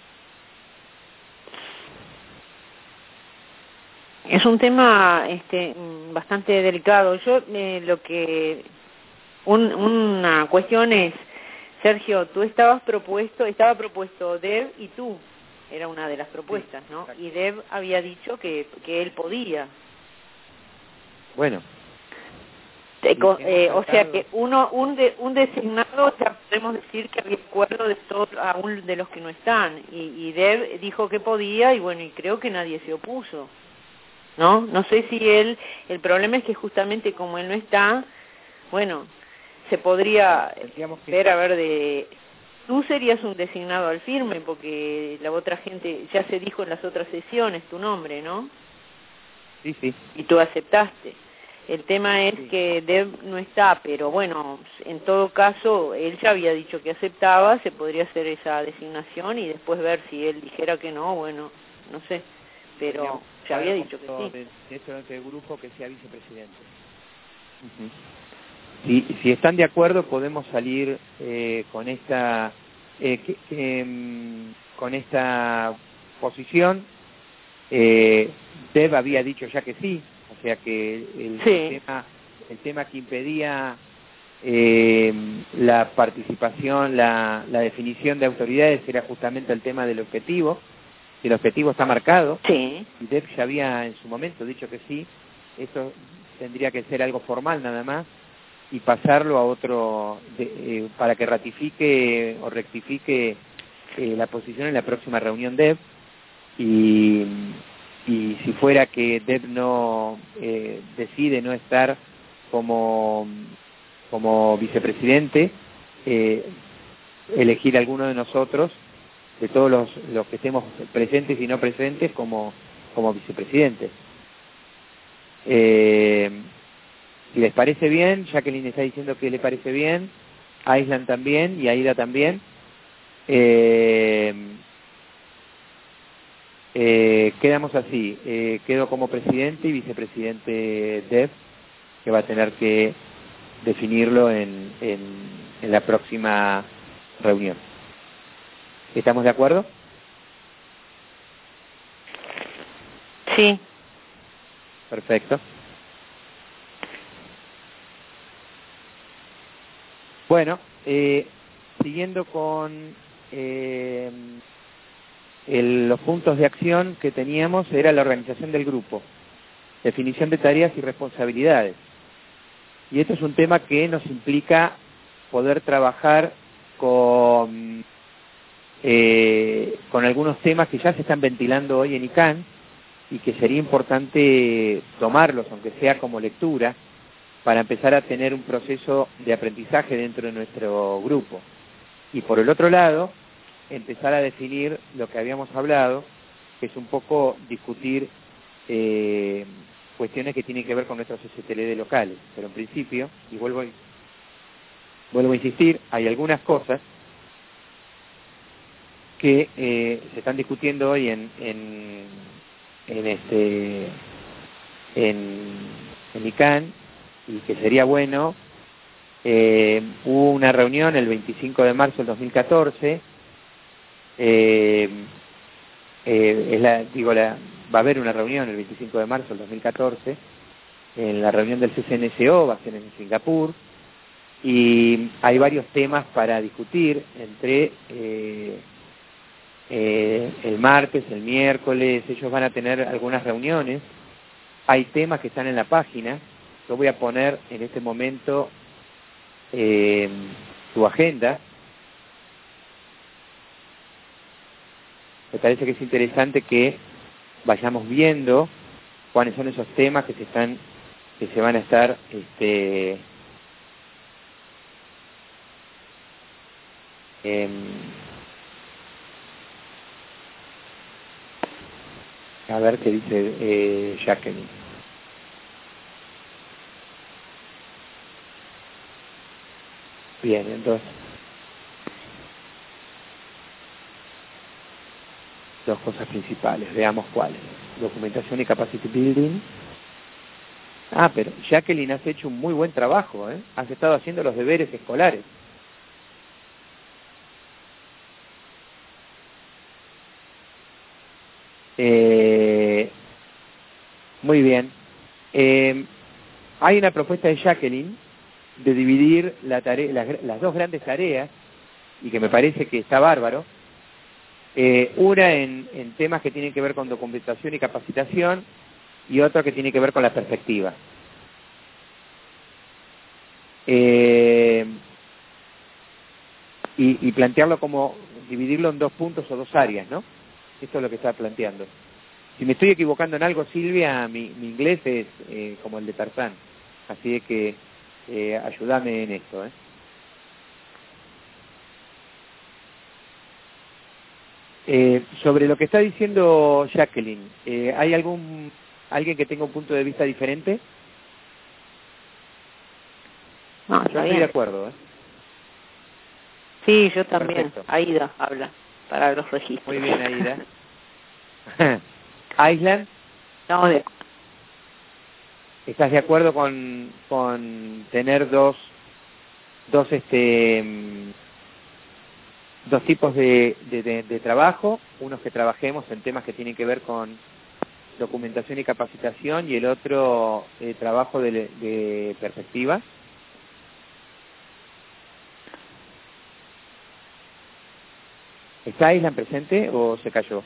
Es un tema este, mm, bastante delicado. Yo eh, lo que... Un, una cuestión es, Sergio, tú estabas propuesto, estaba propuesto Deb y tú, era una de las propuestas, Sí, ¿no? exacto. Y Deb había dicho que, que él podía. Bueno, Te Sí, co- hemos eh, o sea tratado- que uno un de, un designado, ya podemos decir que había acuerdo de todos, aún de los que no están, y, y Deb dijo que podía, y bueno, y creo que nadie se opuso, ¿no? No sé si él, el problema es que justamente como él no está, bueno, se podría tendríamos que... ver a ver de... Tú serías un designado al firme, porque la otra gente, ya se dijo en las otras sesiones tu nombre, ¿no? Sí, sí. Y tú aceptaste. El tema es Sí. que Deb no está, pero bueno, en todo caso, él ya había dicho que aceptaba, se podría hacer esa designación y después ver si él dijera que no, bueno, no sé, pero Podríamos ya había hablar dicho que con- sí. de, de hecho, del grupo que sea vicepresidente. Ujú. Si, si están de acuerdo, podemos salir eh, con esta eh, que- que, mm, con esta posición. Eh, Deb había dicho ya que sí, o sea que el, Sí. el tema el tema que impedía eh, la participación, la, la definición de autoridades era justamente el tema del objetivo. El objetivo está marcado. Sí, Y Deb ya había en su momento dicho que sí. Esto tendría que ser algo formal nada más y pasarlo a otro de, eh, para que ratifique o rectifique eh, la posición en la próxima reunión Deb. Y, y si fuera que Deb no eh, decide no estar como como vicepresidente, eh, elegir alguno de nosotros, de todos los, los que estemos presentes y no presentes, como, como vicepresidente. Eh, si les parece bien, Jacqueline está diciendo que le parece bien, Aislan también y Aida también. Eh, eh, quedamos así, eh, quedo como presidente y vicepresidente Deb, que va a tener que definirlo en, en, en la próxima reunión. ¿Estamos de acuerdo? sí. Perfecto. Bueno, eh, siguiendo con eh, el, los puntos de acción que teníamos, era la organización del grupo, definición de tareas y responsabilidades. Y esto es un tema que nos implica poder trabajar con, eh, con algunos temas que ya se están ventilando hoy en I C A N y que sería importante tomarlos, aunque sea como lectura, para empezar a tener un proceso de aprendizaje dentro de nuestro grupo. Y por el otro lado, empezar a definir lo que habíamos hablado, que es un poco discutir eh, cuestiones que tienen que ver con nuestros S T L D locales. Pero en principio, y vuelvo, vuelvo a insistir, hay algunas cosas que eh, se están discutiendo hoy en, en, en, este, en, en I C A N, y que sería bueno. Eh, hubo una reunión el veinticinco de marzo del dos mil catorce, eh, eh, es la, digo, la, va a haber una reunión el veinticinco de marzo del dos mil catorce, en la reunión del C C N S O, va a ser en Singapur, y hay varios temas para discutir, entre eh, eh, el martes, el miércoles, ellos van a tener algunas reuniones. Hay temas que están en la página. Yo voy a poner en este momento eh, su agenda. Me parece que es interesante que vayamos viendo cuáles son esos temas que se están, que se van a estar, este, eh, a ver qué dice eh, Jacqueline. Bien, entonces, dos cosas principales, veamos cuáles. Documentación y capacity building. Ah, pero Jacqueline, has hecho un muy buen trabajo, ¿eh? Has estado haciendo los deberes escolares. Eh, muy bien. Eh, hay una propuesta de Jacqueline de dividir la tarea, las, las dos grandes tareas, y que me parece que está bárbaro. Eh, una en, en temas que tienen que ver con documentación y capacitación, y otra que tiene que ver con la perspectiva. Eh, y, y plantearlo como, dividirlo en dos puntos o dos áreas, ¿no? Esto es lo que está planteando. Si me estoy equivocando en algo, Silvia, mi, mi inglés es eh, como el de Tarzán, así de que eh, ayúdame en esto, ¿eh? Eh, sobre lo que está diciendo Jacqueline, eh, ¿hay algún alguien que tenga un punto de vista diferente? No, yo estoy bien. de acuerdo, ¿eh? Sí, yo también. Perfecto. Aida habla para los registros. Muy bien, Aida. Aislan, No, de... ¿estás de acuerdo con, con tener dos, dos, este, dos tipos de, de, de, de trabajo? Unos que trabajemos en temas que tienen que ver con documentación y capacitación, y el otro eh, trabajo de, de perspectiva. ¿Está Aislan presente o se cayó?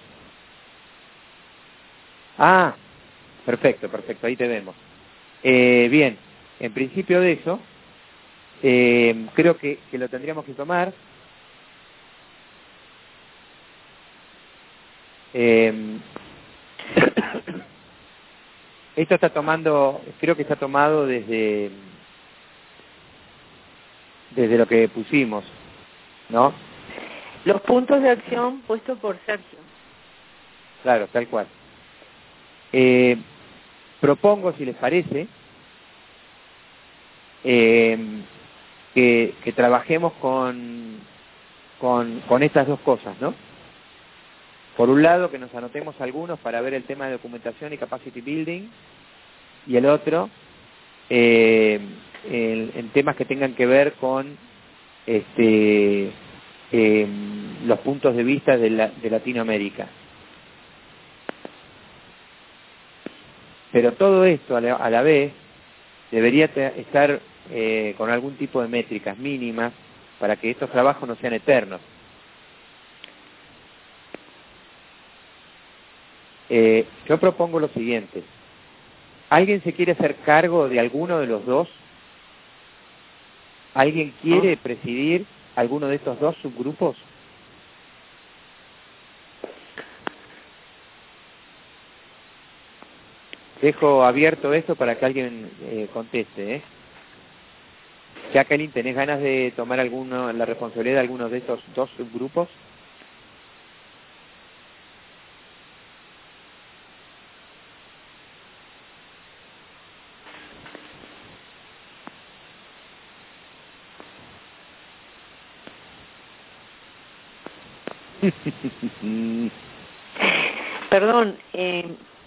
Ah, perfecto, perfecto, ahí te vemos. Eh, bien, en principio de eso, eh, creo que, que lo tendríamos que tomar. Eh, esto está tomando, creo que está tomado desde, desde lo que pusimos, ¿no? Los puntos de acción puestos por Sergio. Claro, tal cual. Eh, propongo, si les parece, eh, que, que trabajemos con, con, con estas dos cosas, ¿no? Por un lado, que nos anotemos algunos para ver el tema de documentación y capacity building, y el otro, eh, en, en temas que tengan que ver con este, eh, los puntos de vista de, la, de Latinoamérica. Pero todo esto a la, a la vez debería estar eh, con algún tipo de métricas mínimas para que estos trabajos no sean eternos. Eh, yo propongo lo siguiente. ¿Alguien se quiere hacer cargo de alguno de los dos? ¿Alguien quiere presidir alguno de estos dos subgrupos? Dejo abierto esto para que alguien eh, conteste, ¿eh? Jacqueline, ¿tenés ganas de tomar alguno, la responsabilidad de alguno de estos dos subgrupos? Perdón, eh,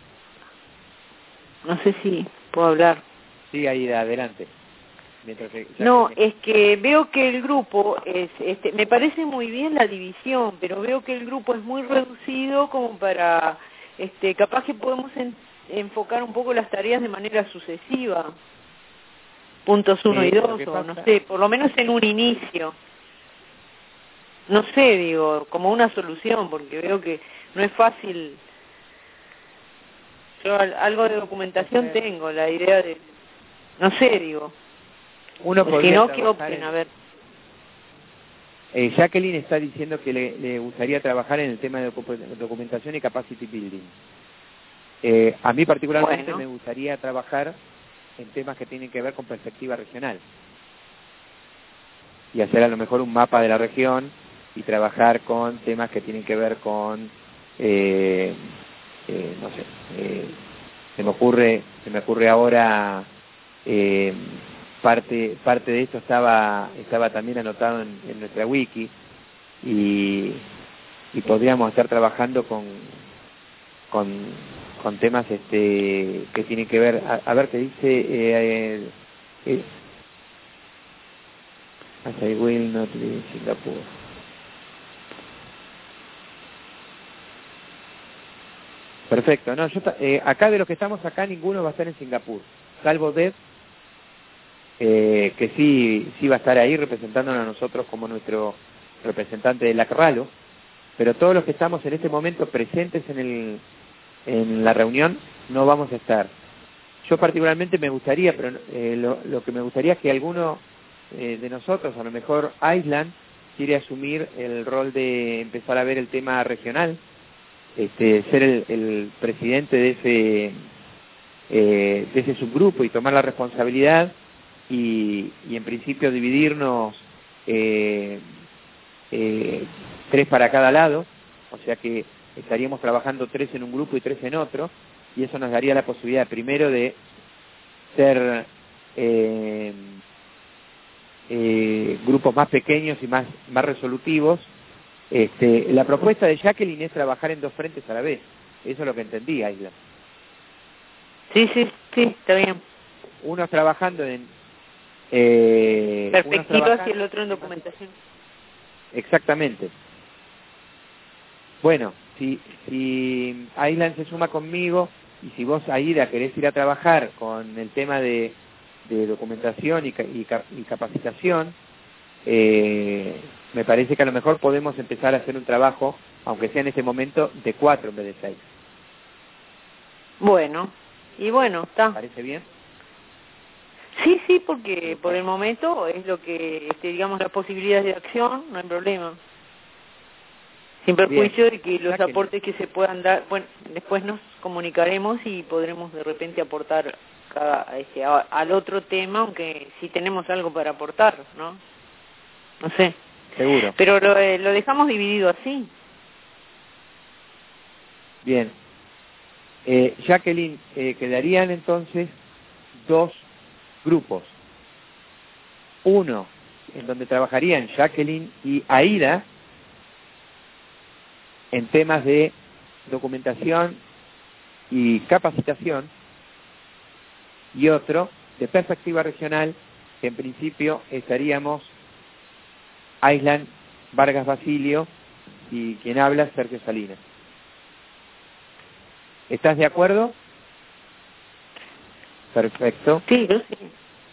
no sé si puedo hablar. Sí, ahí adelante. Mientras que, no, que... es que veo que el grupo, es, este, me parece muy bien la división, pero veo que el grupo es muy reducido como para, este, capaz que podemos en, enfocar un poco las tareas de manera sucesiva. Puntos uno eh, y dos, o no sé, por lo menos en un inicio. no sé, digo, como una solución, porque veo que no es fácil. Yo algo de documentación tengo, la idea de, no sé, digo, uno si no, ¿qué opten? en... A ver. Eh, Jacqueline está diciendo que le, le gustaría trabajar en el tema de docu documentación y capacity building. Eh, a mí particularmente bueno. me gustaría trabajar en temas que tienen que ver con perspectiva regional y hacer a lo mejor un mapa de la región y trabajar con temas que tienen que ver con eh, eh, no sé, eh, se me ocurre se me ocurre ahora eh, parte parte de esto estaba estaba también anotado en, en nuestra wiki y, y podríamos estar trabajando con con, con temas este que tienen que ver a, a ver qué dice eh, eh, as I will not leave Singapore. Perfecto, no, yo eh, acá de los que estamos acá ninguno va a estar en Singapur, salvo Dev, eh, que sí sí va a estar ahí representándonos a nosotros como nuestro representante de la CRALO, pero todos los que estamos en este momento presentes en el en la reunión no vamos a estar. Yo particularmente me gustaría, pero eh, lo, lo que me gustaría es que alguno eh, de nosotros, a lo mejor Island, quiere asumir el rol de empezar a ver el tema regional, este, ser el, el presidente de ese eh, de ese subgrupo y tomar la responsabilidad y, y en principio dividirnos eh, eh, tres para cada lado, o sea que estaríamos trabajando tres en un grupo y tres en otro, y eso nos daría la posibilidad primero de ser eh, eh, grupos más pequeños y más, más resolutivos. Este, la propuesta de Jacqueline es trabajar en dos frentes a la vez, eso es lo que entendí, Aisla. Sí, sí, sí, está bien. Unos trabajando en eh, perspectivas y el otro en documentación. Exactamente. Bueno, si, si Aislan se suma conmigo y si vos, Aida, querés ir a trabajar con el tema de, de documentación y, y, y capacitación, eh, me parece que a lo mejor podemos empezar a hacer un trabajo, aunque sea en este momento, de cuatro en vez de seis. Bueno, y bueno, está. ¿Parece bien? Sí, sí, porque por el momento es lo que, este, digamos, las posibilidades de acción, no hay problema. Sin perjuicio de que los aportes que se puedan dar, bueno, después nos comunicaremos y podremos de repente aportar cada, este, a, al otro tema, aunque sí tenemos algo para aportar, ¿no? No sé. Seguro. Pero lo, eh, lo dejamos dividido así. Bien. Eh, Jacqueline, eh, quedarían entonces dos grupos. Uno, en donde trabajarían Jacqueline y Aida en temas de documentación y capacitación, y otro de perspectiva regional, que en principio estaríamos Aislan, Vargas Basilio y quien habla, Sergio Salinas. ¿Estás de acuerdo? Perfecto. Sí, yo sí.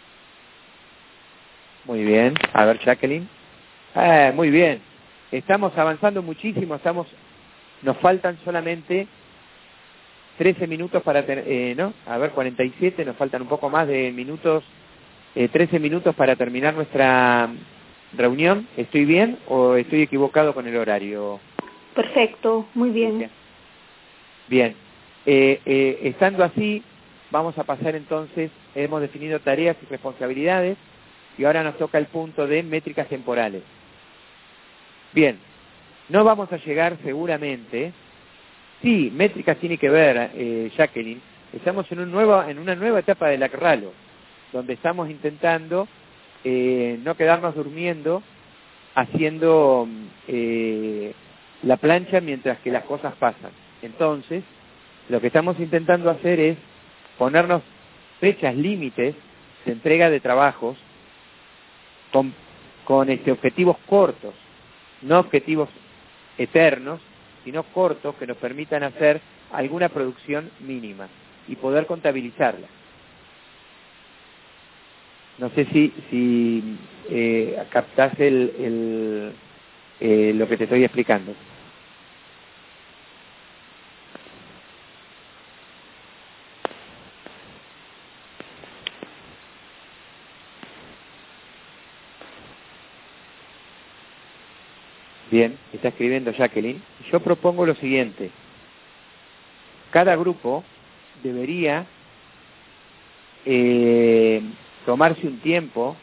Muy bien. A ver, Jacqueline. Eh, muy bien. Estamos avanzando muchísimo, estamos, nos faltan solamente trece minutos para, ter, eh, ¿no? A ver, cuarenta y siete, nos faltan un poco más de minutos, eh, trece minutos para terminar nuestra reunión. ¿Estoy bien o estoy equivocado con el horario? Perfecto, muy bien. Bien. Eh, eh, estando así, vamos a pasar entonces, hemos definido tareas y responsabilidades, y ahora nos toca el punto de métricas temporales. Bien, no vamos a llegar seguramente, sí, métricas tiene que ver, eh, Jacqueline, estamos en, un nuevo, en una nueva etapa de la CRALO, donde estamos intentando eh, no quedarnos durmiendo haciendo eh, la plancha mientras que las cosas pasan. Entonces, lo que estamos intentando hacer es ponernos fechas límites de entrega de trabajos con, con este, objetivos cortos, no objetivos eternos, sino cortos que nos permitan hacer alguna producción mínima y poder contabilizarla. No sé si, si eh, captás el, el, eh, lo que te estoy explicando. Bien, está escribiendo Jacqueline. Yo propongo lo siguiente. Cada grupo debería eh, tomarse un tiempo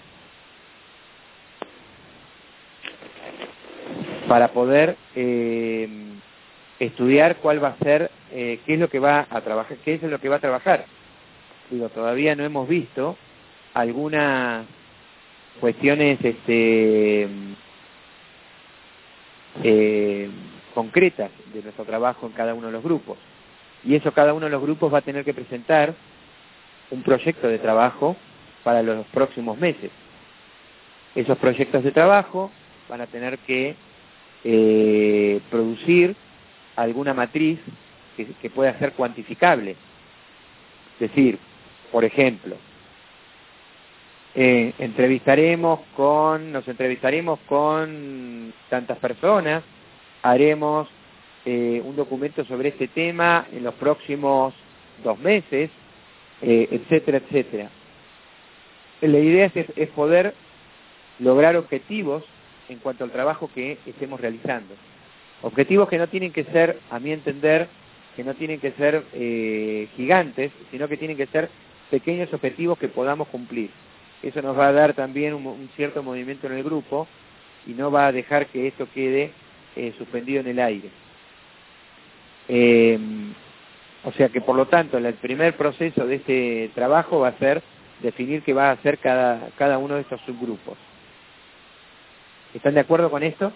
para poder eh, estudiar cuál va a ser, eh, qué es lo que va a trabajar, qué es lo que va a trabajar. Digo, todavía no hemos visto algunas cuestiones este Eh, concretas de nuestro trabajo en cada uno de los grupos, y eso cada uno de los grupos va a tener que presentar un proyecto de trabajo para los próximos meses. Esos proyectos de trabajo van a tener que eh, producir alguna matriz que, que pueda ser cuantificable. Es decir, por ejemplo, Eh, entrevistaremos con, nos entrevistaremos con tantas personas, haremos eh, un documento sobre este tema en los próximos dos meses, eh, etcétera, etcétera. La idea es, es poder lograr objetivos en cuanto al trabajo que estemos realizando. Objetivos que no tienen que ser, a mi entender, que no tienen que ser eh, gigantes, sino que tienen que ser pequeños objetivos que podamos cumplir. Eso nos va a dar también un, un cierto movimiento en el grupo y no va a dejar que esto quede eh, suspendido en el aire. Eh, o sea que por lo tanto el primer proceso de este trabajo va a ser definir qué va a hacer cada, cada uno de estos subgrupos. ¿Están de acuerdo con esto?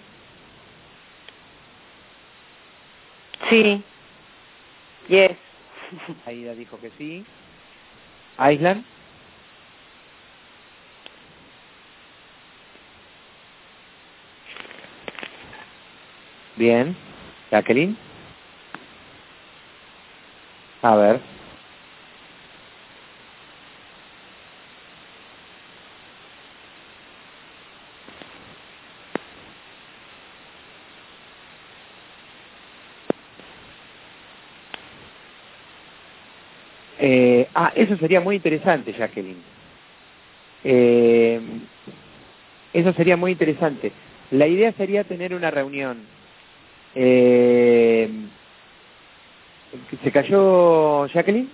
Sí. Yes. Aida dijo que sí. Aislan. Bien. Jacqueline. A ver. Eh, ah, eso sería muy interesante, Jacqueline. Eh, eso sería muy interesante. La idea sería tener una reunión. Eh, ¿Se cayó Jacqueline?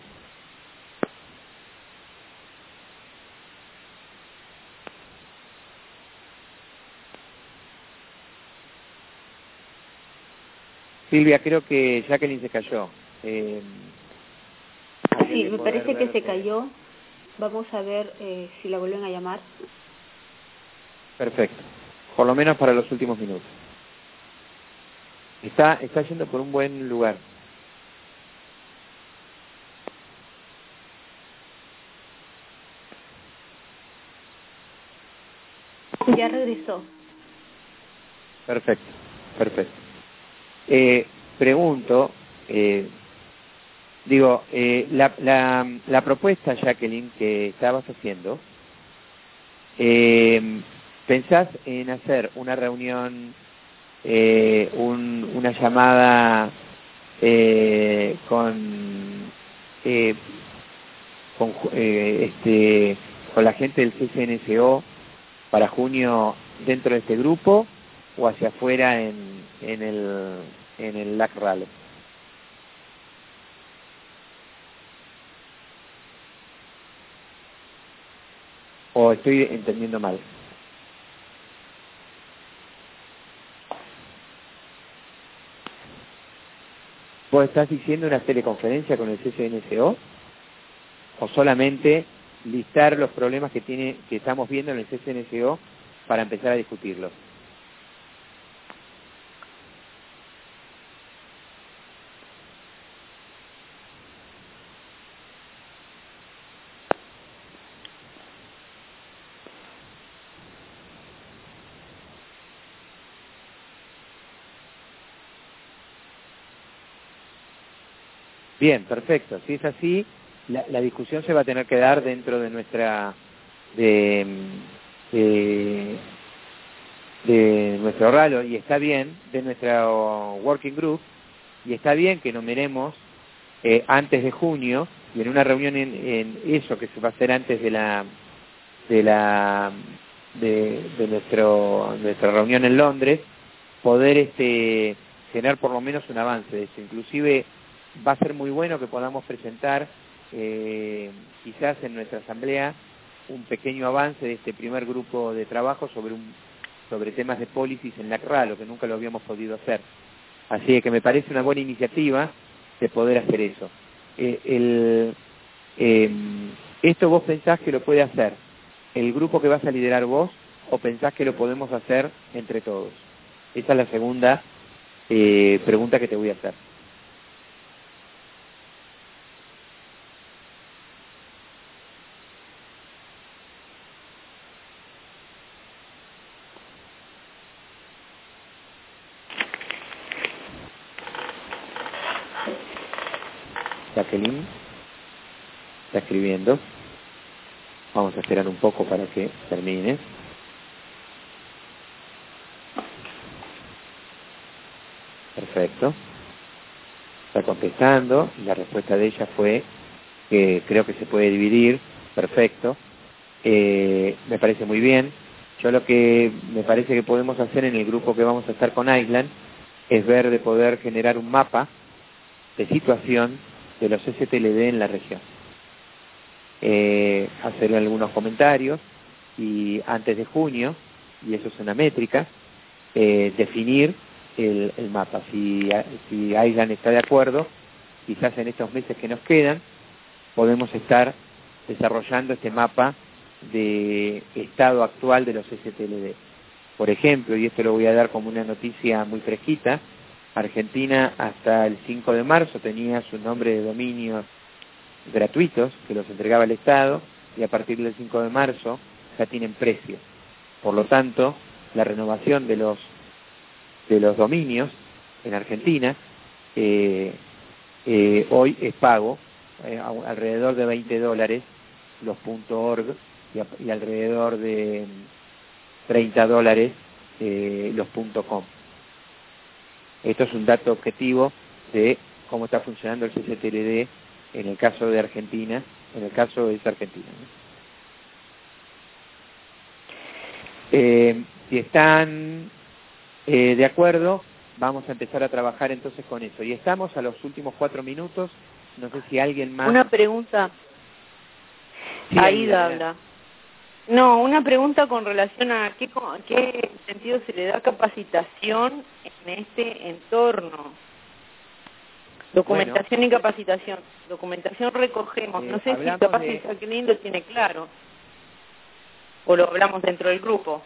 Silvia, creo que Jacqueline se cayó. Eh, sí, me parece que se cayó. Vamos a ver eh, si la vuelven a llamar. Perfecto. Por lo menos para los últimos minutos. Está, está yendo por un buen lugar. Ya regresó. Perfecto, perfecto. Eh, pregunto, eh, digo, eh, la, la, la propuesta, Jacqueline, que estabas haciendo, eh, ¿pensás en hacer una reunión, eh, un, una llamada eh, con, eh, con, eh, este, con la gente del C C N S O para junio dentro de este grupo o hacia afuera en, en el en el L A C Rally? ¿O estoy entendiendo mal? ¿Vos estás diciendo una teleconferencia con el C C N S O? ¿O solamente listar los problemas que tiene que estamos viendo en el C C N S O para empezar a discutirlos? Bien, perfecto. Si es así, la, la discusión se va a tener que dar dentro de nuestra de, de, de nuestro ralo, y está bien, de nuestro working group, y está bien que nominemos eh, antes de junio, y en una reunión en, en eso que se va a hacer antes de la de la de, de nuestro nuestra reunión en Londres, poder este tener por lo menos un avance de eso. Inclusive va a ser muy bueno que podamos presentar eh, quizás en nuestra asamblea un pequeño avance de este primer grupo de trabajo sobre un sobre temas de policies en la C R A, lo que nunca lo habíamos podido hacer. Así que me parece una buena iniciativa de poder hacer eso. Eh, el, eh, ¿Esto vos pensás que lo puede hacer el grupo que vas a liderar vos o pensás que lo podemos hacer entre todos? Esa es la segunda eh, pregunta que te voy a hacer. Jacqueline está escribiendo. Vamos a esperar un poco para que termine. Perfecto. Está contestando. La respuesta de ella fue que creo que se puede dividir. Perfecto. Eh, me parece muy bien. Yo lo que me parece que podemos hacer en el grupo que vamos a estar con Island es ver de poder generar un mapa de situación de los S T L D en la región. Eh, hacer algunos comentarios y antes de junio, y eso es una métrica, eh, definir el, el mapa. Si, si Island está de acuerdo, quizás en estos meses que nos quedan, podemos estar desarrollando este mapa de estado actual de los S T L D. Por ejemplo, y esto lo voy a dar como una noticia muy fresquita, Argentina hasta el cinco de marzo tenía su nombre de dominios gratuitos que los entregaba el Estado, y a partir del cinco de marzo ya tienen precio. Por lo tanto, la renovación de los de los dominios en Argentina eh, eh, hoy es pago, eh, alrededor de veinte dólares los .org y, a, y alrededor de treinta dólares eh, los .com. Esto es un dato objetivo de cómo está funcionando el C C T L D en el caso de Argentina, en el caso de Argentina, ¿no? Eh, si están eh, de acuerdo, vamos a empezar a trabajar entonces con eso. Y estamos a los últimos cuatro minutos. No sé si alguien más... Una pregunta. Sí, Aida habla. No, una pregunta con relación a qué, qué sentido se le da capacitación en este entorno. Documentación bueno, y capacitación. Documentación recogemos. Eh, no sé si capaz de... Jacqueline lo tiene claro. O lo hablamos dentro del grupo.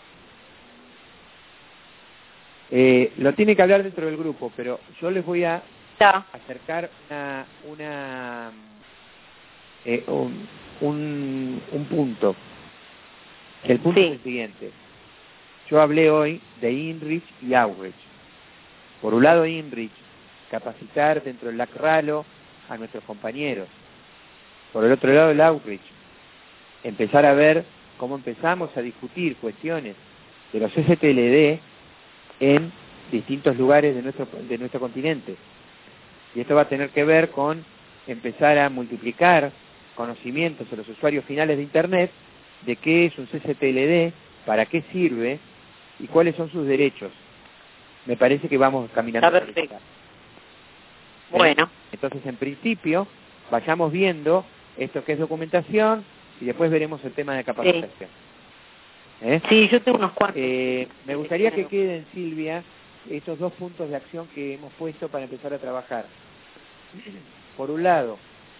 Eh, lo tiene que hablar dentro del grupo, pero yo les voy a ya. acercar una, una eh, un, un, un punto. El punto sí. es el siguiente. Yo hablé hoy de INRICH y Outreach. Por un lado, INRICH, capacitar dentro del LACRALO a nuestros compañeros. Por el otro lado, el Outreach, empezar a ver cómo empezamos a discutir cuestiones de los S T L D en distintos lugares de nuestro, de nuestro continente. Y esto va a tener que ver con empezar a multiplicar conocimientos a los usuarios finales de Internet de qué es un C C T L D, para qué sirve y cuáles son sus derechos. Me parece que vamos caminando. Está perfecto. Bueno. Entonces, en principio, vayamos viendo esto que es documentación y después veremos el tema de capacitación. Sí, ¿Eh? sí yo tengo unos cuantos. Eh, me gustaría que queden, Silvia, estos dos puntos de acción que hemos puesto para empezar a trabajar. Por un lado,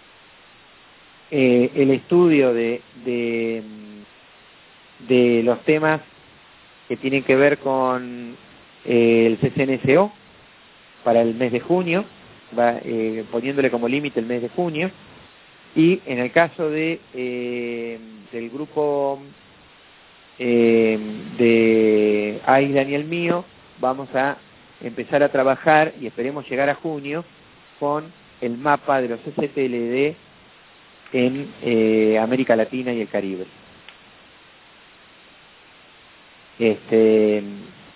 eh, el estudio de, de, de los temas que tienen que ver con eh, el C C N S O para el mes de junio, va, eh, poniéndole como límite el mes de junio, y en el caso de eh, del grupo eh, de Island y el mío, vamos a empezar a trabajar y esperemos llegar a junio con el mapa de los S T L D en eh, América Latina y el Caribe. Este,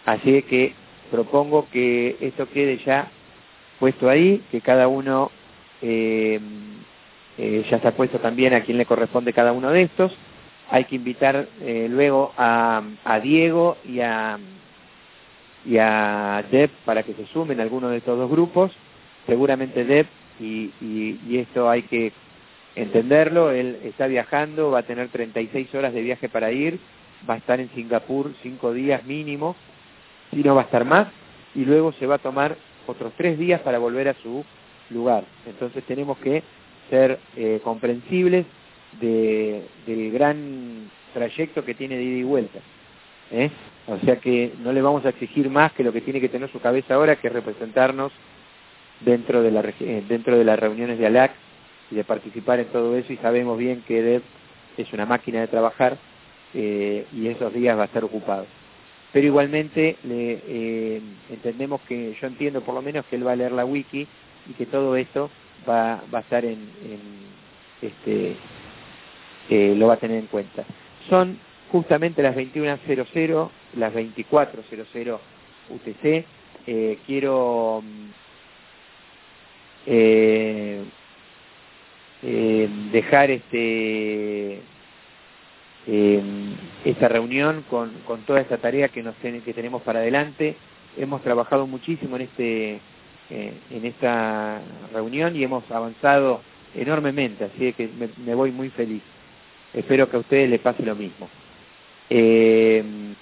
Así que propongo que esto quede ya puesto ahí, que cada uno eh, eh, ya está puesto también a quien le corresponde cada uno de estos. Hay que invitar eh, luego a, a Diego y a, y a Deb para que se sumen a alguno de estos dos grupos. Seguramente Deb, y, y, y esto hay que entenderlo, él está viajando, va a tener treinta y seis horas de viaje para ir, va a estar en Singapur cinco días mínimo, si no va a estar más, y luego se va a tomar otros tres días para volver a su lugar. Entonces tenemos que ser eh, comprensibles de, del gran trayecto que tiene de ida y vuelta. ¿eh? O sea que no le vamos a exigir más que lo que tiene que tener su cabeza ahora, que es representarnos dentro de, la, dentro de las reuniones de A L A C y de participar en todo eso, y sabemos bien que Deb es una máquina de trabajar eh, y esos días va a estar ocupado. Pero igualmente le, eh, entendemos que, yo entiendo por lo menos que él va a leer la wiki y que todo esto va, va a estar en, en este, eh, lo va a tener en cuenta. Son justamente las veintiuna cero cero, las veinticuatro cero cero U T C. Eh, quiero eh, eh, dejar este eh, esta reunión con, con toda esta tarea que nos ten, que tenemos para adelante. Hemos trabajado muchísimo en este eh, en esta reunión y hemos avanzado enormemente, así que me, me voy muy feliz. Espero que a ustedes les pase lo mismo. Eh,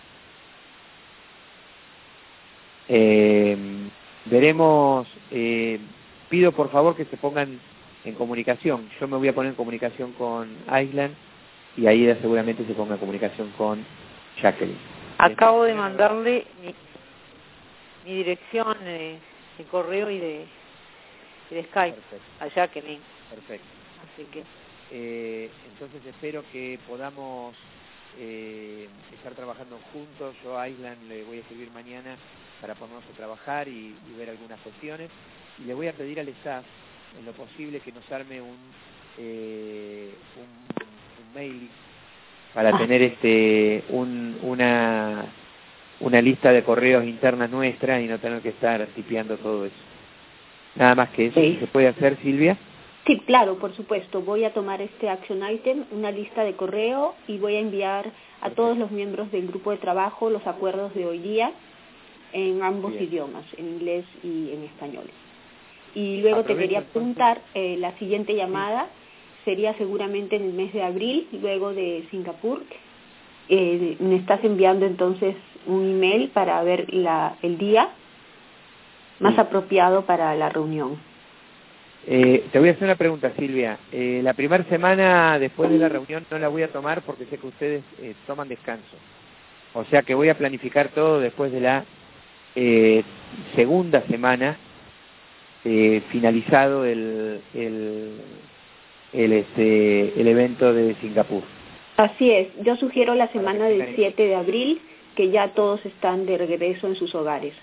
eh, veremos, eh, pido por favor que se pongan en comunicación. Yo me voy a poner en comunicación con Island y Aida seguramente se ponga en comunicación con Jacqueline. Acabo de mandarle mi, mi dirección eh, de correo y de, y de Skype. Perfecto. A Jacqueline. Perfecto. Así que eh, entonces espero que podamos eh, estar trabajando juntos. Yo a Island le voy a escribir mañana para ponernos a trabajar y, y ver algunas cuestiones, y le voy a pedir al staff en lo posible que nos arme un eh, un, un mail para ah. tener este un, una una lista de correos internas nuestra y no tener que estar tipeando todo eso. Nada más que eso. Sí. ¿Se puede hacer, Silvia? Sí, claro, por supuesto. Voy a tomar este action item, una lista de correo, y voy a enviar a okay. todos los miembros del grupo de trabajo los acuerdos de hoy día en ambos Bien. idiomas, en inglés y en español. Y luego Aprovecho, te quería preguntar, eh, la siguiente llamada sí. sería seguramente en el mes de abril, luego de Singapur. Eh, me estás enviando entonces un email para ver la, el día más sí. apropiado para la reunión. Eh, te voy a hacer una pregunta, Silvia. Eh, la primera semana después de la reunión no la voy a tomar porque sé que ustedes eh, toman descanso. O sea que voy a planificar todo después de la eh, segunda semana, eh, finalizado el, el, el, este, el evento de Singapur. Así es. Yo sugiero la semana del siete de abril, que ya todos están de regreso en sus hogares.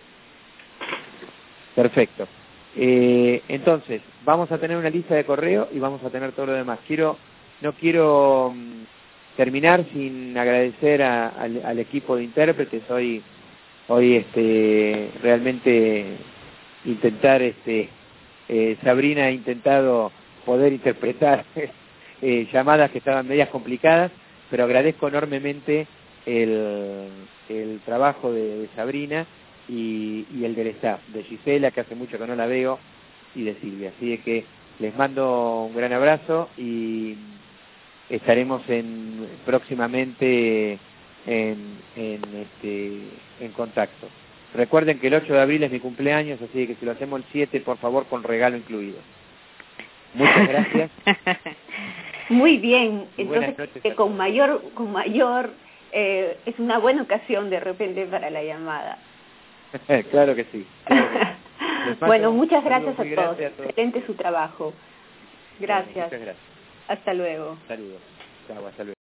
Perfecto. Eh, entonces, vamos a tener una lista de correo y vamos a tener todo lo demás. Quiero, no quiero um, terminar sin agradecer a, al, al equipo de intérpretes. Hoy, hoy este, realmente intentar, este, eh, Sabrina ha intentado poder interpretar eh, llamadas que estaban medias complicadas, pero agradezco enormemente el, el trabajo de, de Sabrina. Y, y el del staff, de Gisela, que hace mucho que no la veo, y de Silvia. Así es que les mando un gran abrazo y estaremos en, próximamente en, en, este, en contacto. Recuerden que el ocho de abril es mi cumpleaños, así que si lo hacemos el siete, por favor, con regalo incluido. Muchas gracias. Muy bien, entonces noches, con mayor, con mayor eh, es una buena ocasión de repente para la llamada. Claro que sí. Claro que sí. Bueno, muchas gracias a todos. a todos. Excelente su trabajo. Gracias. Bueno, muchas gracias. Hasta luego. Saludos. Chao, hasta luego.